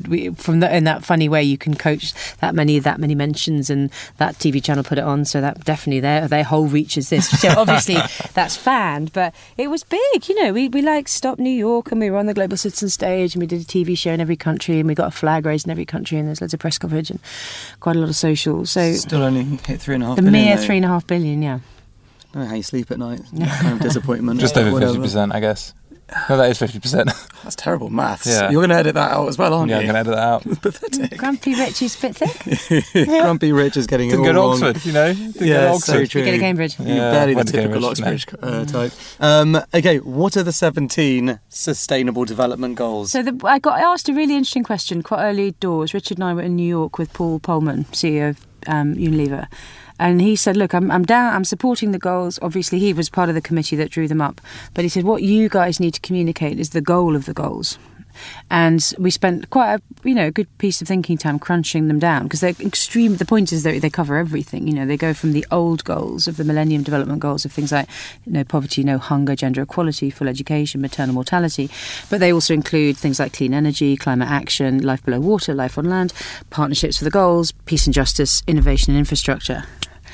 in that funny way, you can coach that many mentions, and that TV channel put it on, so that definitely their whole reach is this. So obviously that's fanned, but it was big. We stopped New York, and we were on the Global Citizen stage, and we did a TV show in every country, and we got a flag raised in every country, and there's loads of press coverage and quite a lot of social. So still only hit 3.5 billion. The mere 3.5 billion, yeah. I don't know how you sleep at night. Kind of disappointment. Just over 50%, I guess. No, that is 50%. That's terrible maths. Yeah. You're going to edit that out as well, aren't you? Yeah, I'm going to edit that out. Pathetic. Grumpy Rich is a bit thick. Grumpy Rich is getting it all Didn't go wrong. to Oxford, Didn't go to Oxford. So true. You go to Cambridge. You're barely the went to typical Cambridge, Oxbridge type. Okay, what are the 17 Sustainable Development Goals? So I got asked a really interesting question quite early doors. Richard and I were in New York with Paul Polman, CEO of Unilever. And he said, look, I'm supporting the goals. Obviously, he was part of the committee that drew them up. But he said, what you guys need to communicate is the goal of the goals. And we spent quite a good piece of thinking time crunching them down, because they're extreme. The point is that they cover everything. They go from the old goals of the Millennium Development Goals of things like no poverty, no hunger, gender equality, full education, maternal mortality. But they also include things like clean energy, climate action, life below water, life on land, partnerships for the goals, peace and justice, innovation and infrastructure.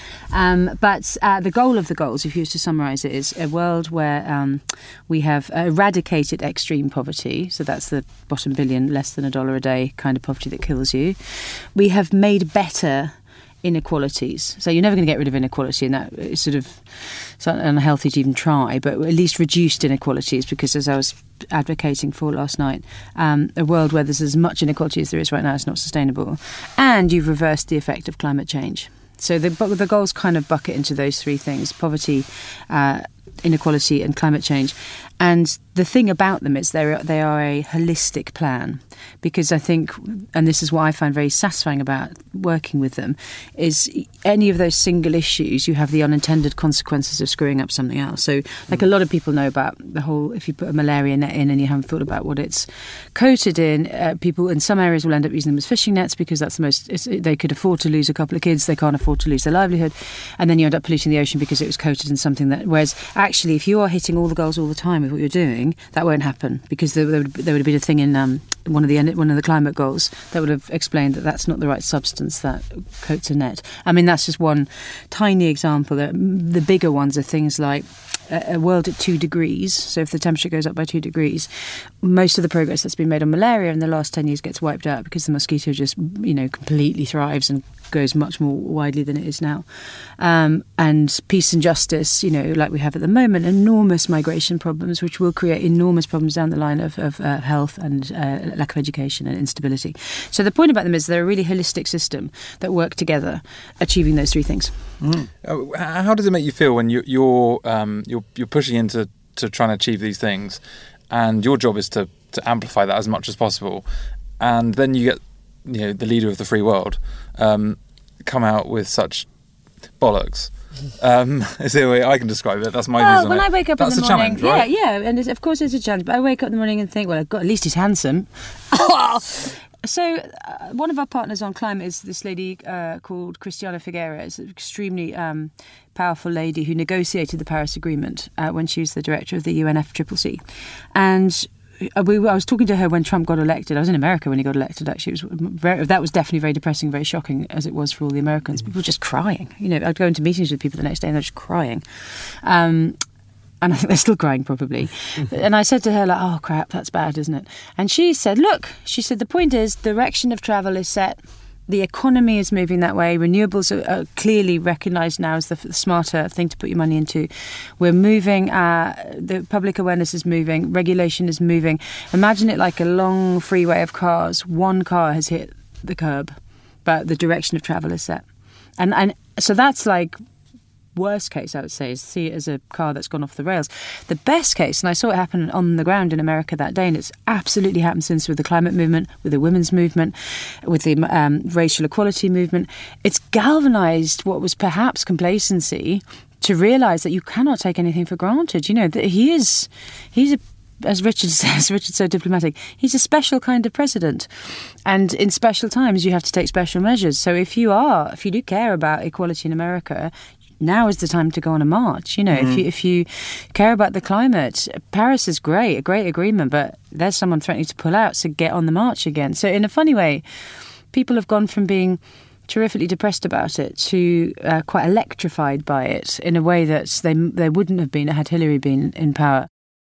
But the goal of the goals, if you were to summarise it, is a world where we have eradicated extreme poverty. So that's the bottom billion, less than $1 a day kind of poverty that kills you. We have made better inequalities. So you're never going to get rid of inequality, and that is sort of it's unhealthy to even try, but at least reduced inequalities, because as I was advocating for last night, a world where there's as much inequality as there is right now is not sustainable. And you've reversed the effect of climate change. So the goals kind of bucket into those three things: poverty, inequality and climate change. And the thing about them is they are a holistic plan, because I think, and this is what I find very satisfying about working with them, is any of those single issues, you have the unintended consequences of screwing up something else. So like a lot of people know about the whole, if you put a malaria net in and you haven't thought about what it's coated in, people in some areas will end up using them as fishing nets because that's the most, they could afford to lose a couple of kids, they can't afford to lose their livelihood, and then you end up polluting the ocean because it was coated in something that, whereas actually if you are hitting all the goals all the time with what you're doing, that won't happen, because there would have been a thing in one of the climate goals that would have explained that that's not the right substance that coats a net. I mean, that's just one tiny example. The bigger ones are things like a world at 2 degrees. So if the temperature goes up by 2 degrees, most of the progress that's been made on malaria in the last 10 years gets wiped out, because the mosquito just, completely thrives and goes much more widely than it is now. And peace and justice, like we have at the moment, enormous migration problems, which will create enormous problems down the line of health and lack of education and instability. So the point about them is they're a really holistic system that work together, achieving those 3 things. How does it make you feel when you're pushing into trying to achieve these things, and your job is to amplify that as much as possible, and then you get the leader of the free world come out with such bollocks? Is there a way I can describe it? That's my views on when it. I wake up That's in the morning, challenge, right? yeah, and of course it's a challenge. But I wake up in the morning and think, well, at least he's handsome. So one of our partners on climate is this lady called Christiana Figueres, an extremely powerful lady who negotiated the Paris Agreement when she was the director of the UNFCCC. And I was talking to her when Trump got elected. I was in America when he got elected, actually. That was definitely very depressing, very shocking, as it was for all the Americans. People were just crying. I'd go into meetings with people the next day and they're just crying. And I think they're still crying, probably. And I said to her, oh, crap, that's bad, isn't it? And she said, the point is, the direction of travel is set. The economy is moving that way. Renewables are clearly recognised now as the smarter thing to put your money into. We're moving. The public awareness is moving. Regulation is moving. Imagine it like a long freeway of cars. One car has hit the curb, but the direction of travel is set. And so that's like... worst case, I would say, is see it as a car that's gone off the rails. The best case, and I saw it happen on the ground in America that day, and it's absolutely happened since with the climate movement, with the women's movement, with the racial equality movement, it's galvanised what was perhaps complacency to realise that you cannot take anything for granted. That he's as Richard's so diplomatic, he's a special kind of president. And in special times, you have to take special measures. So if you do care about equality in America, now is the time to go on a march. If you care about the climate, Paris is great, a great agreement, but there's someone threatening to pull out, so get on the march again. So in a funny way, people have gone from being terrifically depressed about it to quite electrified by it in a way that they wouldn't have been had Hillary been in power.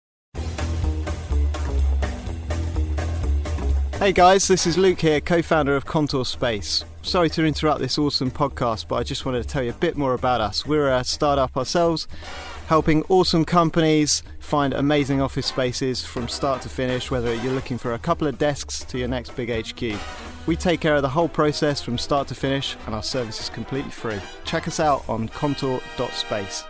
Hey guys, this is Luke here, co-founder of Contour Space. Sorry to interrupt this awesome podcast, but I just wanted to tell you a bit more about us. We're a startup ourselves, helping awesome companies find amazing office spaces from start to finish, whether you're looking for a couple of desks to your next big HQ. We take care of the whole process from start to finish, and our service is completely free. Check us out on contour.space.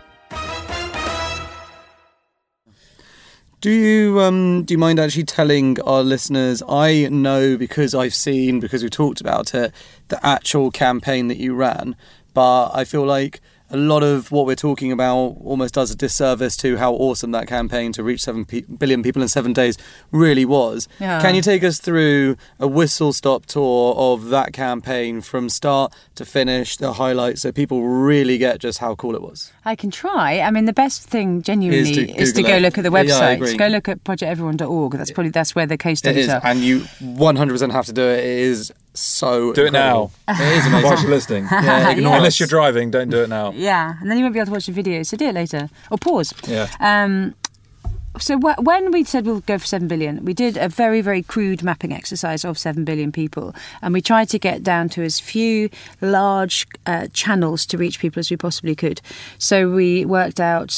Do you mind actually telling our listeners, I know because we've talked about it, the actual campaign that you ran, but I feel like a lot of what we're talking about almost does a disservice to how awesome that campaign to reach 7 billion people in 7 days really was. Yeah. Can you take us through a whistle-stop tour of that campaign from start to finish, the highlights, so people really get just how cool it was? I can try. I mean, the best thing genuinely is to go look at the website. Yeah, go look at projecteveryone.org. That's where the case studies are. And you 100% have to do it. It is so do incredible. It now. It is amazing. Whilst you're listening. Yeah, ignore unless you're driving, don't do it now. Yeah, and then you won't be able to watch the video, so do it later. Or pause. Yeah. So when we said we'll go for 7 billion, we did a very, very crude mapping exercise of 7 billion people. And we tried to get down to as few large channels to reach people as we possibly could. So we worked out...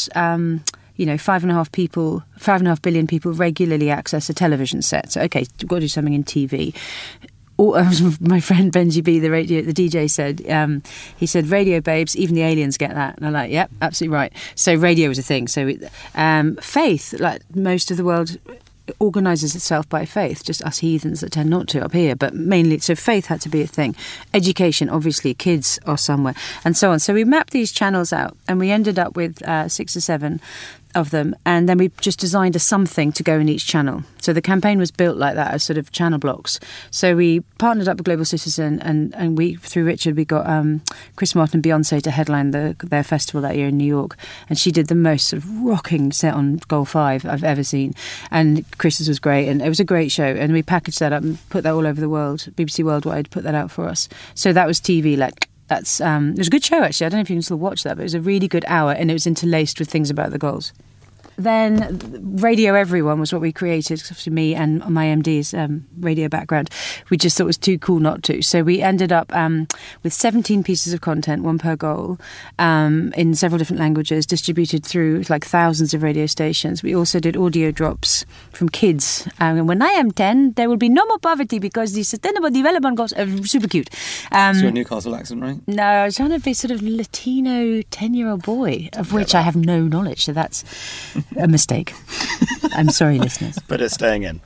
5.5 billion people regularly access a television set. So, okay, we've got to do something in TV. my friend Benji B, the DJ said, he said, radio babes, even the aliens get that. And I'm like, yep, absolutely right. So radio was a thing. So faith, like most of the world organises itself by faith, just us heathens that tend not to up here, but mainly, so faith had to be a thing. Education, obviously, kids are somewhere, and so on. So we mapped these channels out, and we ended up with 6 or 7 of them, and then we just designed a something to go in each channel. So the campaign was built like that, as sort of channel blocks. So we partnered up with Global Citizen, and we, through Richard, we got Chris Martin and Beyonce to headline their festival that year in New York, and she did the most sort of rocking set on Goal 5 I've ever seen, and Chris's was great, and it was a great show, and we packaged that up and put that all over the world. BBC Worldwide put that out for us. So that was TV, like, that's it was a good show, actually. I don't know if you can still watch that, but it was a really good hour, and it was interlaced with things about the goals. Then Radio Everyone was what we created, obviously me and my MD's radio background. We just thought it was too cool not to. So we ended up with 17 pieces of content, one per goal, in several different languages, distributed through like thousands of radio stations. We also did audio drops from kids. When I am 10, there will be no more poverty because the Sustainable Development Goals are super cute. It's your Newcastle accent, right? No, I was trying to be sort of Latino 10-year-old boy, of which I have no knowledge, so that's a mistake. I'm sorry, listeners. But it's staying in.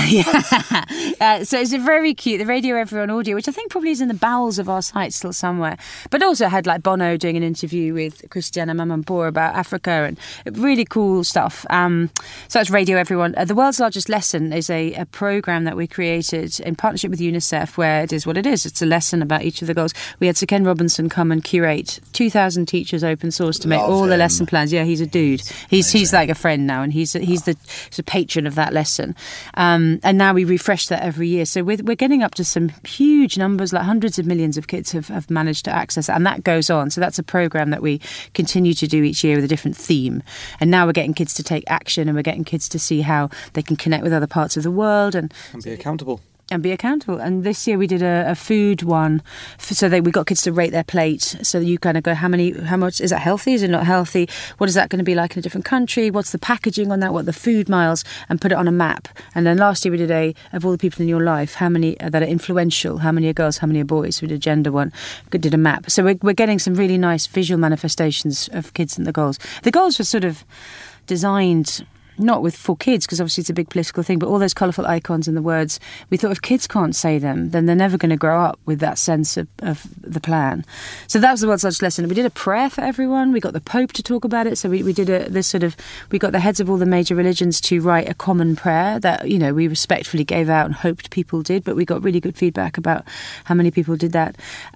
So it's a very cute, the Radio Everyone audio, which I think probably is in the bowels of our site still somewhere. But also had like Bono doing an interview with Christiana Mamampour about Africa, and really cool stuff. So that's Radio Everyone. The World's Largest Lesson is a programme that we created in partnership with UNICEF, where it is what it is. It's a lesson about each of the goals. We had Sir Ken Robinson come and curate 2,000 teachers open source to make all the lesson plans. Yeah, he's a dude. He's like a friend now, and he's the patron of that lesson. And now we refresh that every year. So we're getting up to some huge numbers, like hundreds of millions of kids have managed to access it, and that goes on. So that's a programme that we continue to do each year with a different theme. And now we're getting kids to take action, and we're getting kids to see how they can connect with other parts of the world and be accountable. And this year we did a food one, so that we got kids to rate their plate. So that you kind of go, how much is that healthy? Is it not healthy? What is that going to be like in a different country? What's the packaging on that? What are the food miles? And put it on a map. And then last year we did of all the people in your life, how many that are influential? How many are girls? How many are boys? We did a gender one. We did a map. So we're getting some really nice visual manifestations of kids and the goals. The goals were sort of designed not for kids, because obviously it's a big political thing, but all those colourful icons and the words, we thought if kids can't say them, then they're never going to grow up with that sense of the plan. So that was the World's Largest Lesson. We did a prayer for everyone. We got the Pope to talk about it. So we did we got the heads of all the major religions to write a common prayer that, we respectfully gave out and hoped people did, but we got really good feedback about how many people did that.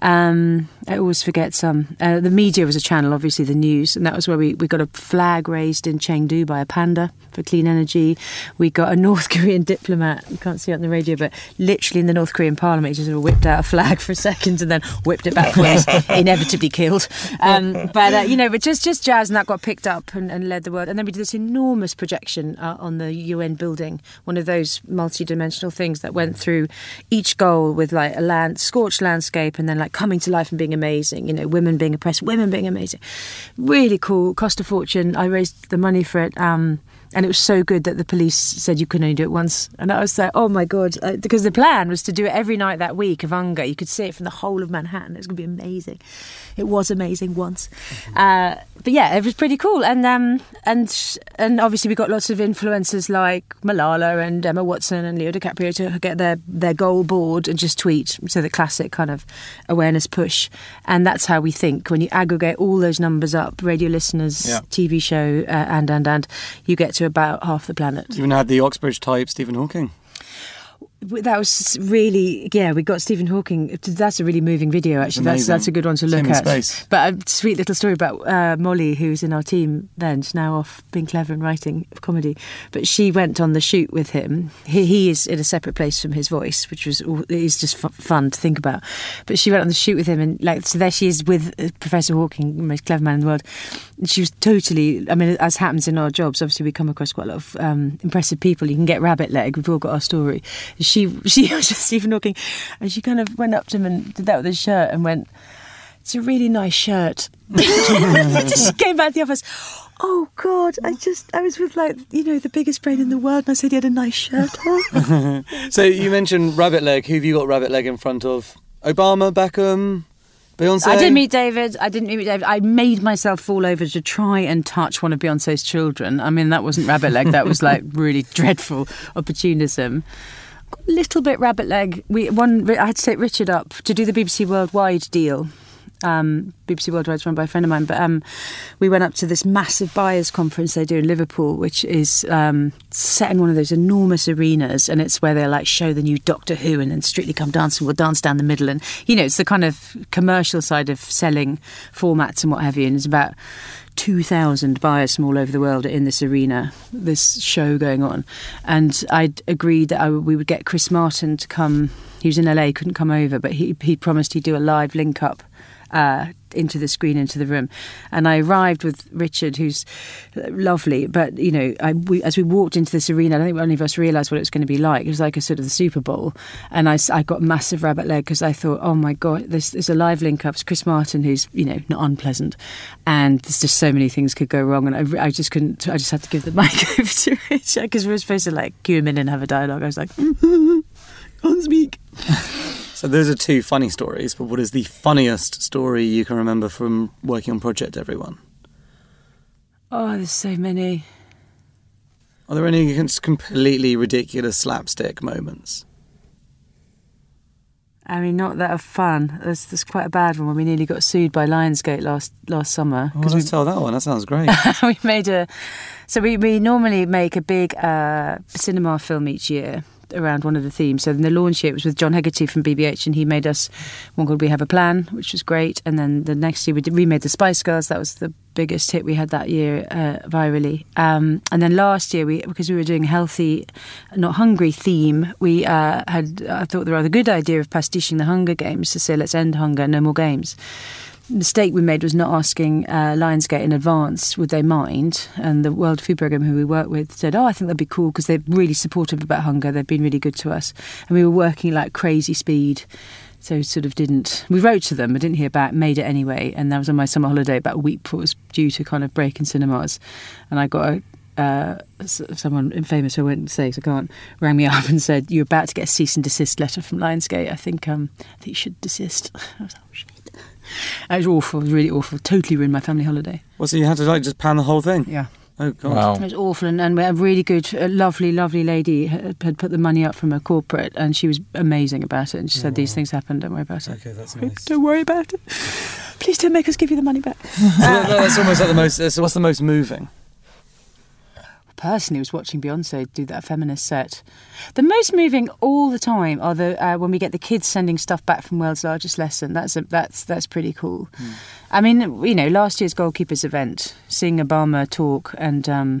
I always forget some. The media was a channel, obviously the news, and that was where we got a flag raised in Chengdu by a panda for clean energy. We got a North Korean diplomat, you can't see it on the radio, but literally in the North Korean parliament, he just sort of whipped out a flag for a second and then whipped it backwards, inevitably killed. But just jazz, and that got picked up and led the world. And then we did this enormous projection on the UN building, one of those multi-dimensional things that went through each goal with like a scorched landscape, and then like coming to life and being amazing, women being oppressed, women being amazing. Really cool, cost a fortune. I raised the money for it. And it was so good that the police said you can only do it once. And I was like, oh my God. Because the plan was to do it every night that week of Unger. You could see it from the whole of Manhattan. It was going to be amazing. It was amazing once. But yeah, it was pretty cool. And obviously we got lots of influencers like Malala and Emma Watson and Leo DiCaprio to get their goal board and just tweet. So the classic kind of awareness push. And that's how we think. When you aggregate all those numbers up, radio listeners, TV show, and you get to about half the planet. You even had the Oxbridge type Stephen Hawking. That was really, we got Stephen Hawking. That's a really moving video, actually. That's a good one to look at. Space. But a sweet little story about Molly, who's in our team then. She's now off being clever and writing comedy. But she went on the shoot with him. He is in a separate place from his voice, which is just fun to think about. But she went on the shoot with him, and so there she is with Professor Hawking, the most clever man in the world. And she was totally, as happens in our jobs, obviously we come across quite a lot of impressive people. You can get rabbit leg. We've all got our story. She was just Stephen Hawking, and she kind of went up to him and did that with his shirt and went, it's a really nice shirt. Just came back to the office. Oh God, I was with the biggest brain in the world, and I said he had a nice shirt on. So you mentioned Rabbit Leg. Who have you got Rabbit Leg in front of? Obama, Beckham, Beyonce? I didn't meet David. I made myself fall over to try and touch one of Beyonce's children. I mean, that wasn't Rabbit Leg. That was like really dreadful opportunism. A little bit Rabbit Leg. I had to take Richard up to do the BBC Worldwide deal. BBC Worldwide's run by a friend of mine, but we went up to this massive buyers conference they do in Liverpool, which is set in one of those enormous arenas, and it's where they like show the new Doctor Who, and then Strictly Come Dancing will dance down the middle, and it's the kind of commercial side of selling formats and what have you, and it's about 2,000 buyers from all over the world in this arena, this show going on. And I'd agreed that we would get Chris Martin to come. He was in LA, couldn't come over, but he promised he'd do a live link up into the screen, into the room. And I arrived with Richard, who's lovely, but as we walked into this arena, I don't think any of us realised what it was going to be like. It was like a sort of the Super Bowl, and I got massive rabbit leg because I thought, oh my God, this is a live link up. It's Chris Martin, who's not unpleasant, and there's just so many things could go wrong, and I just couldn't. I just had to give the mic over to Richard because we were supposed to like cue him in and have a dialogue. I was like, can't speak. So those are two funny stories, but what is the funniest story you can remember from working on Project Everyone? Oh, there's so many. Are there any completely ridiculous slapstick moments? I mean, not that are fun. There's quite a bad one when we nearly got sued by Lionsgate last summer. Oh, let's tell that one. That sounds great. we normally make a big cinema film each year around one of the themes. So in the launch year, it was with John Hegarty from BBH, and he made us one called We Have a Plan, which was great. And then the next year we remade The Spice Girls. That was the biggest hit we had that year virally. And then last year, because we were doing healthy, not hungry theme, we I thought the rather good idea of pastiching the Hunger Games to say, let's end hunger, no more games. The mistake we made was not asking Lionsgate in advance would they mind, and the World Food Programme, who we work with, said, I think that'd be cool because they're really supportive about hunger. They've been really good to us, and we were working like crazy speed, so we wrote to them, I didn't hear back, made it anyway, and that was on my summer holiday about a week before it was due to kind of break in cinemas, and I got someone infamous, who I won't say because I can't, rang me up and said, you're about to get a cease and desist letter from Lionsgate. I think you should desist. I was like, oh shit. It was awful. It was really awful. Totally ruined my family holiday. Well, so you had to just pan the whole thing? Yeah. Oh, God. Wow. It was awful. And we had a really good, lovely lady had put the money up from a corporate, and she was amazing about it. And she said, these things happen, don't worry about it. Okay, that's nice. Don't worry about it. Please don't make us give you the money back. That's almost like the most... So what's the most moving? Personally, was watching Beyonce do that feminist set. The most moving all the time are when we get the kids sending stuff back from World's Largest Lesson. That's pretty cool. I mean, last year's goalkeepers event, seeing Obama talk and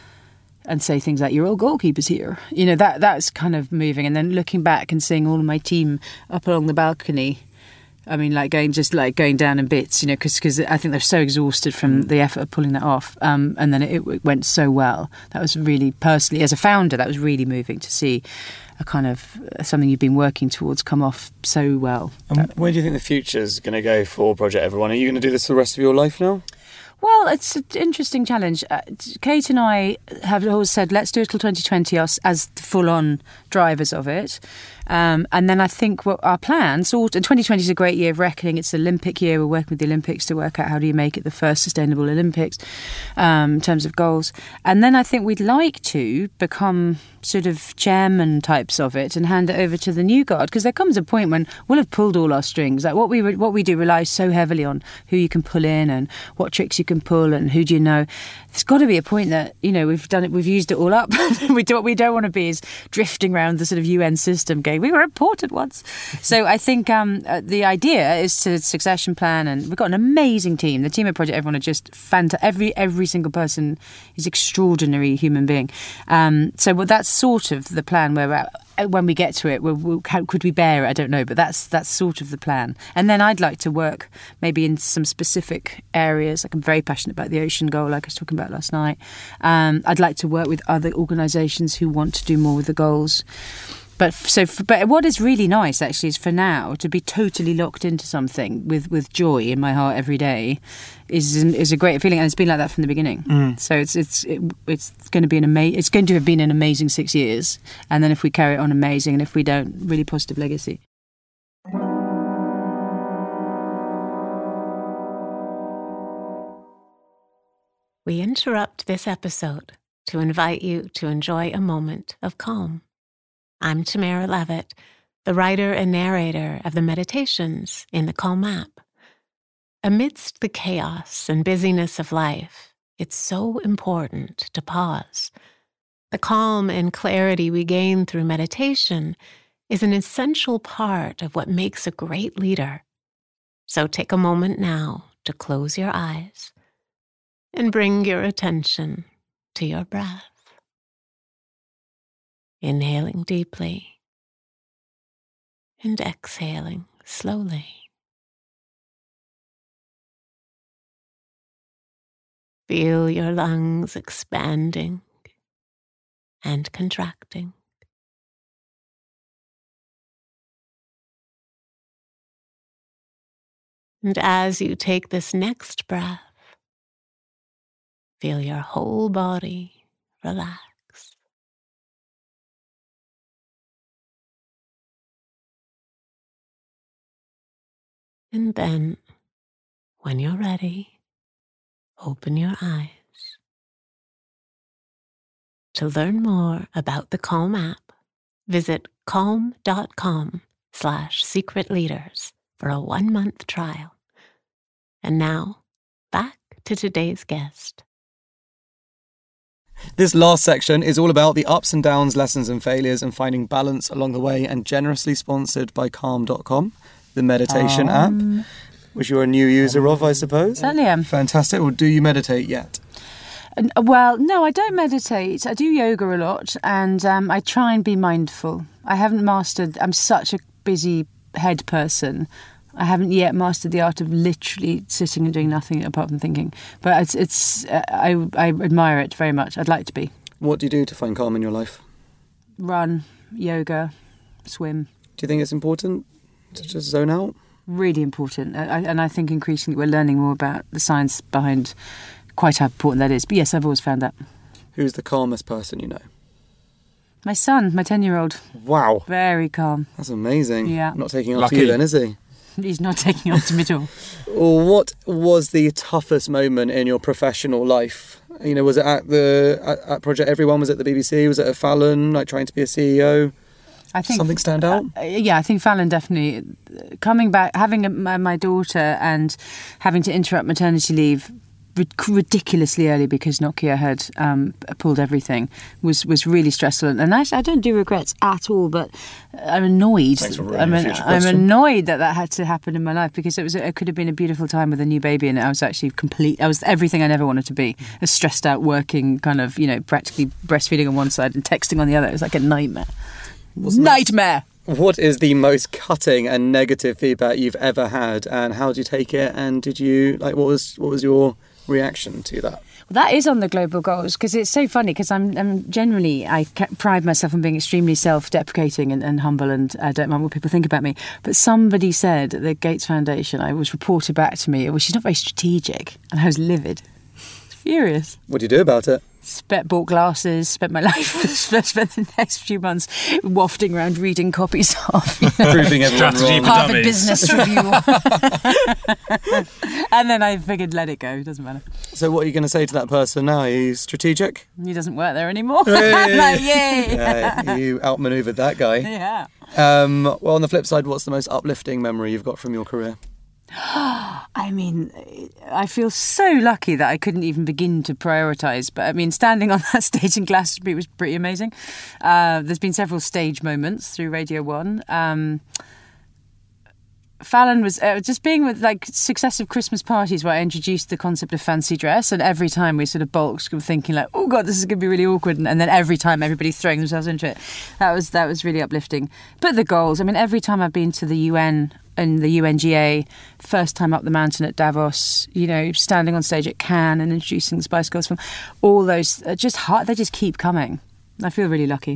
say things like, "You're all goalkeepers here." That's kind of moving. And then looking back and seeing all of my team up along the balcony. I mean, going down in bits, because I think they're so exhausted from the effort of pulling that off. And then it went so well. That was really, personally, as a founder, that was really moving to see a kind of something you've been working towards come off so well. Where do you think the future's going to go for Project Everyone? Are you going to do this for the rest of your life now? Well, it's an interesting challenge. Kate and I have always said, let's do it till 2020 as the full-on drivers of it. And then I think what our plans, and 2020 is a great year of reckoning. It's the Olympic year. We're working with the Olympics to work out how do you make it the first sustainable Olympics in terms of goals. And then I think we'd like to become sort of chairman types of it and hand it over to the new guard, because there comes a point when we'll have pulled all our strings. Like what we do relies so heavily on who you can pull in and what tricks you can pull and who do you know. There's got to be a point that we've done it, we've used it all up. What we don't want to be is drifting around the sort of UN system going, we were important once. So I think the idea is to succession plan, and we've got an amazing team. The team at Project Everyone are just fantastic. Every single person is extraordinary human being. So that's sort of the plan where when we get to it, how could we bear it? I don't know, but that's sort of the plan. And then I'd like to work maybe in some specific areas. Like I'm very passionate about the ocean goal, like I was talking about last night. I'd like to work with other organisations who want to do more with the goals. But what is really nice actually is for now to be totally locked into something with joy in my heart every day is a great feeling, and it's been like that from the beginning. So it's going to be it's going to have been an amazing 6 years, and then if we carry it on, amazing, and if we don't, really positive legacy. We interrupt this episode to invite you to enjoy a moment of calm. I'm Tamara Levitt, the writer and narrator of the meditations in the Calm app. Amidst the chaos and busyness of life, it's so important to pause. The calm and clarity we gain through meditation is an essential part of what makes a great leader. So take a moment now to close your eyes and bring your attention to your breath. Inhaling deeply and exhaling slowly. Feel your lungs expanding and contracting. And as you take this next breath, feel your whole body relax. And then, when you're ready, open your eyes. To learn more about the Calm app, visit calm.com/secretleaders for a 1-month trial. And now, back to today's guest. This last section is all about the ups and downs, lessons and failures, and finding balance along the way, and generously sponsored by calm.com, the meditation app, which you're a new user of, I suppose. Certainly am. Fantastic. Well, do you meditate yet? Well, no, I don't meditate. I do yoga a lot, and I try and be mindful. I haven't mastered. I'm such a busy head person. I haven't yet mastered the art of literally sitting and doing nothing apart from thinking. But I admire it very much. I'd like to be. What do you do to find calm in your life? Run, yoga, swim. Do you think it's important to just zone out? Really important. And I think increasingly we're learning more about the science behind quite how important that is. But yes, I've always found that. Who's the calmest person you know? My son, my 10-year-old. Wow. Very calm. That's amazing. Yeah. Not taking after you then, is he? He's not taking after me at all. What was the toughest moment in your professional life? You know, was it at Project Everyone? Was it the BBC? Was it at Fallon, like trying to be a CEO? I think something stand out? Yeah, I think Fallon definitely. Coming back, having my daughter and having to interrupt maternity leave ridiculously early because Nokia had pulled everything was really stressful. And actually, I don't do regrets at all, but I'm annoyed. Thanks for ruining the future I'm question. annoyed that had to happen in my life because it could have been a beautiful time with a new baby, and I was actually I was everything I never wanted to be. A stressed out, working kind of, practically breastfeeding on one side and texting on the other. It was like a nightmare. Nightmare. What is the most cutting and negative feedback you've ever had, and how did you take it? And did you what was your reaction to that? Well, that is on the global goals, because it's so funny, because I'm generally, I pride myself on being extremely self-deprecating and humble, and I don't mind what people think about me. But somebody said at the Gates Foundation, I was reported back to me, well, she's not very strategic, and I was livid. Furious. What do you do about it? Bought glasses, spent my life, spent the next few months wafting around reading copies of Proving everyone wrong. Harvard Business Review. And then I figured, let it go, it doesn't matter. So what are you going to say to that person now? Are you strategic? He doesn't work there anymore. Hey. Like, yay! Yeah, you outmaneuvered that guy. Yeah. Well, on the flip side, what's the most uplifting memory you've got from your career? I mean, I feel so lucky that I couldn't even begin to prioritise. But I mean, standing on that stage in Glastonbury was pretty amazing. There's been several stage moments through Radio 1. Fallon was just being with successive Christmas parties where I introduced the concept of fancy dress, and every time we sort of balked, thinking like, oh God, this is going to be really awkward, and then every time everybody throwing themselves into it. That was really uplifting. But the goals, I mean, every time I've been to the UN and the UNGA, first time up the mountain at Davos, standing on stage at Cannes and introducing the Spice Girls film, all those are just hard, they just keep coming. I feel really lucky.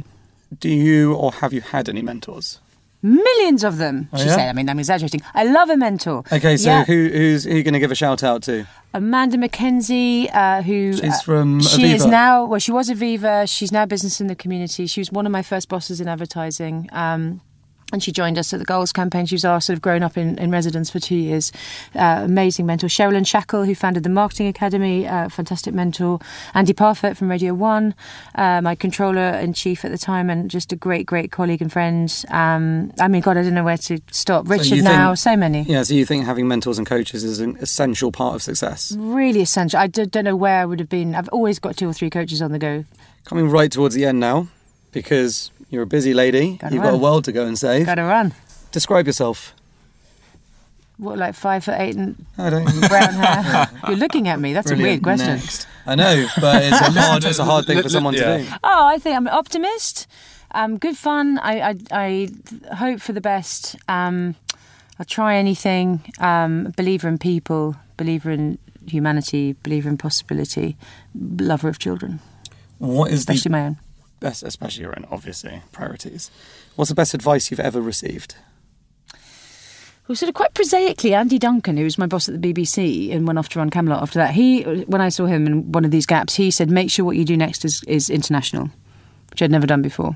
Do you or have you had any mentors? Millions of them, Oh, she yeah? said. I mean, I'm exaggerating. I love a mentor. Okay, so Yeah. who's you going to give a shout out to? Amanda McKenzie, who... She's from She is Aviva. now... Well, she was Aviva. She's now Business in the Community. She was one of my first bosses in advertising. And she joined us at the Goals campaign. She was our sort of grown up in residence for 2 years. Amazing mentor. Sherilyn Shackle, who founded the Marketing Academy, fantastic mentor. Andy Parfit from Radio 1, my controller-in-chief at the time, and just a great, great colleague and friend. I mean, God, I don't know where to stop. Richard you now, think- so many. Yeah, so you think having mentors and coaches is an essential part of success? Really essential. I don't know where I would have been. I've always got 2 or 3 coaches on the go. Coming right towards the end now, because you're a busy lady. Gotta You've got a run. world to go and save. Got to run. Describe yourself. What, like 5'8" and I don't. brown hair? You're looking at me. That's a weird Brilliant. question. Next. I know, but it's a hard thing for someone to do. Oh, I think I'm an optimist. Good fun. I hope for the best. I'll try anything. Believer in people. Believer in humanity. Believer in possibility. Lover of children, What is especially the my own. best, especially your own, obviously, priorities? What's the best advice you've ever received? Well, sort of quite prosaically, Andy Duncan, who was my boss at the BBC and went off to run Camelot after that, when I saw him in one of these gaps, he said, make sure what you do next is international, which I'd never done before.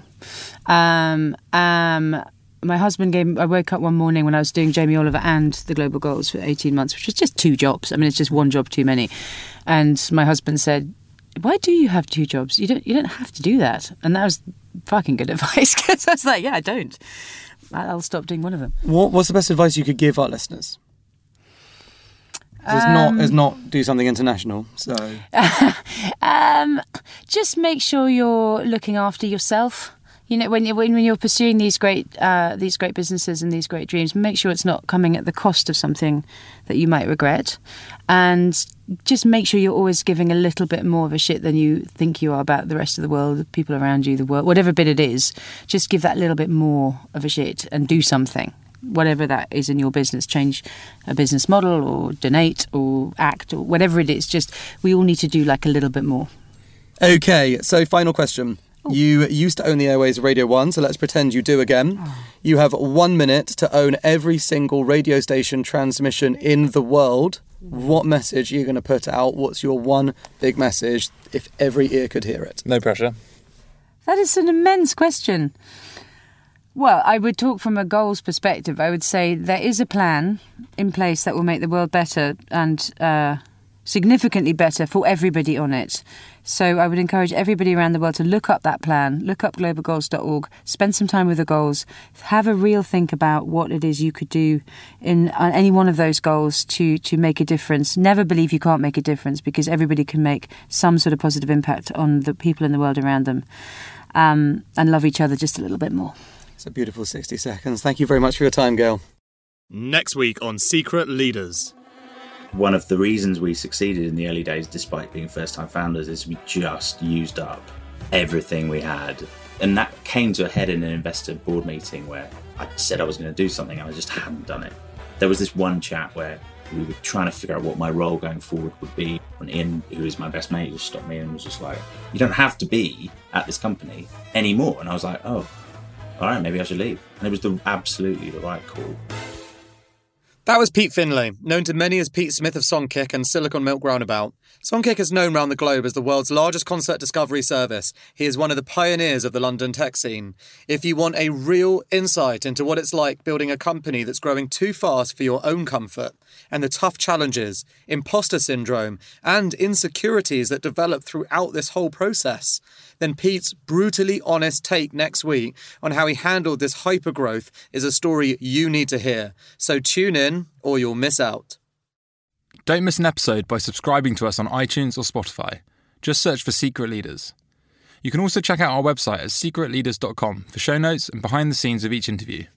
My husband I woke up one morning when I was doing Jamie Oliver and the Global Goals for 18 months, which was just 2 jobs. I mean, it's just one job too many. And my husband said, why do you have 2 jobs? You don't have to do that. And that was fucking good advice, because I was like, yeah, I don't. I'll stop doing one of them. What's the best advice you could give our listeners? It's not do something international. So just make sure you're looking after yourself. You know, when you're pursuing these great businesses and these great dreams, make sure it's not coming at the cost of something that you might regret, and just make sure you're always giving a little bit more of a shit than you think you are about the rest of the world, the people around you, the world, whatever bit it is. Just give that little bit more of a shit and do something, whatever that is in your business. Change a business model, or donate, or act, or whatever it is. Just we all need to do like a little bit more. Okay, so final question. You used to own the airways of Radio 1, so let's pretend you do again. You have 1 minute to own every single radio station transmission in the world. What message are you going to put out? What's your one big message if every ear could hear it? No pressure. That is an immense question. Well, I would talk from a goals perspective. I would say there is a plan in place that will make the world better and significantly better for everybody on it. So I would encourage everybody around the world to look up that plan, look up globalgoals.org, spend some time with the goals, have a real think about what it is you could do in any one of those goals to make a difference. Never believe you can't make a difference, because everybody can make some sort of positive impact on the people in the world around them, and love each other just a little bit more. It's a beautiful 60 seconds. Thank you very much for your time, Gail. Next week on Secret Leaders. One of the reasons we succeeded in the early days, despite being first-time founders, is we just used up everything we had. And that came to a head in an investor board meeting where I said I was going to do something and I just hadn't done it. There was this one chat where we were trying to figure out what my role going forward would be. And Ian, who is my best mate, just stopped me and was just like, you don't have to be at this company anymore. And I was like, oh, all right, maybe I should leave. And it was absolutely the right call. That was Pete Finlay, known to many as Pete Smith of Songkick and Silicon Milk Roundabout. Songkick is known around the globe as the world's largest concert discovery service. He is one of the pioneers of the London tech scene. If you want a real insight into what it's like building a company that's growing too fast for your own comfort, and the tough challenges, imposter syndrome, and insecurities that develop throughout this whole process, then Pete's brutally honest take next week on how he handled this hypergrowth is a story you need to hear. So tune in or you'll miss out. Don't miss an episode by subscribing to us on iTunes or Spotify. Just search for Secret Leaders. You can also check out our website at secretleaders.com for show notes and behind the scenes of each interview.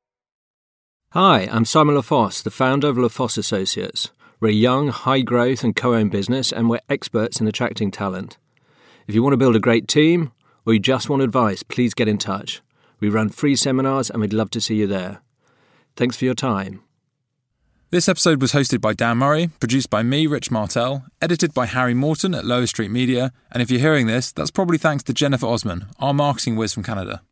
Hi, I'm Simon LaFosse, the founder of LaFosse Associates. We're a young, high-growth and co-owned business, and we're experts in attracting talent. If you want to build a great team, or you just want advice, please get in touch. We run free seminars, and we'd love to see you there. Thanks for your time. This episode was hosted by Dan Murray, produced by me, Rich Martell, edited by Harry Morton at Lower Street Media, and if you're hearing this, that's probably thanks to Jennifer Osman, our marketing whiz from Canada.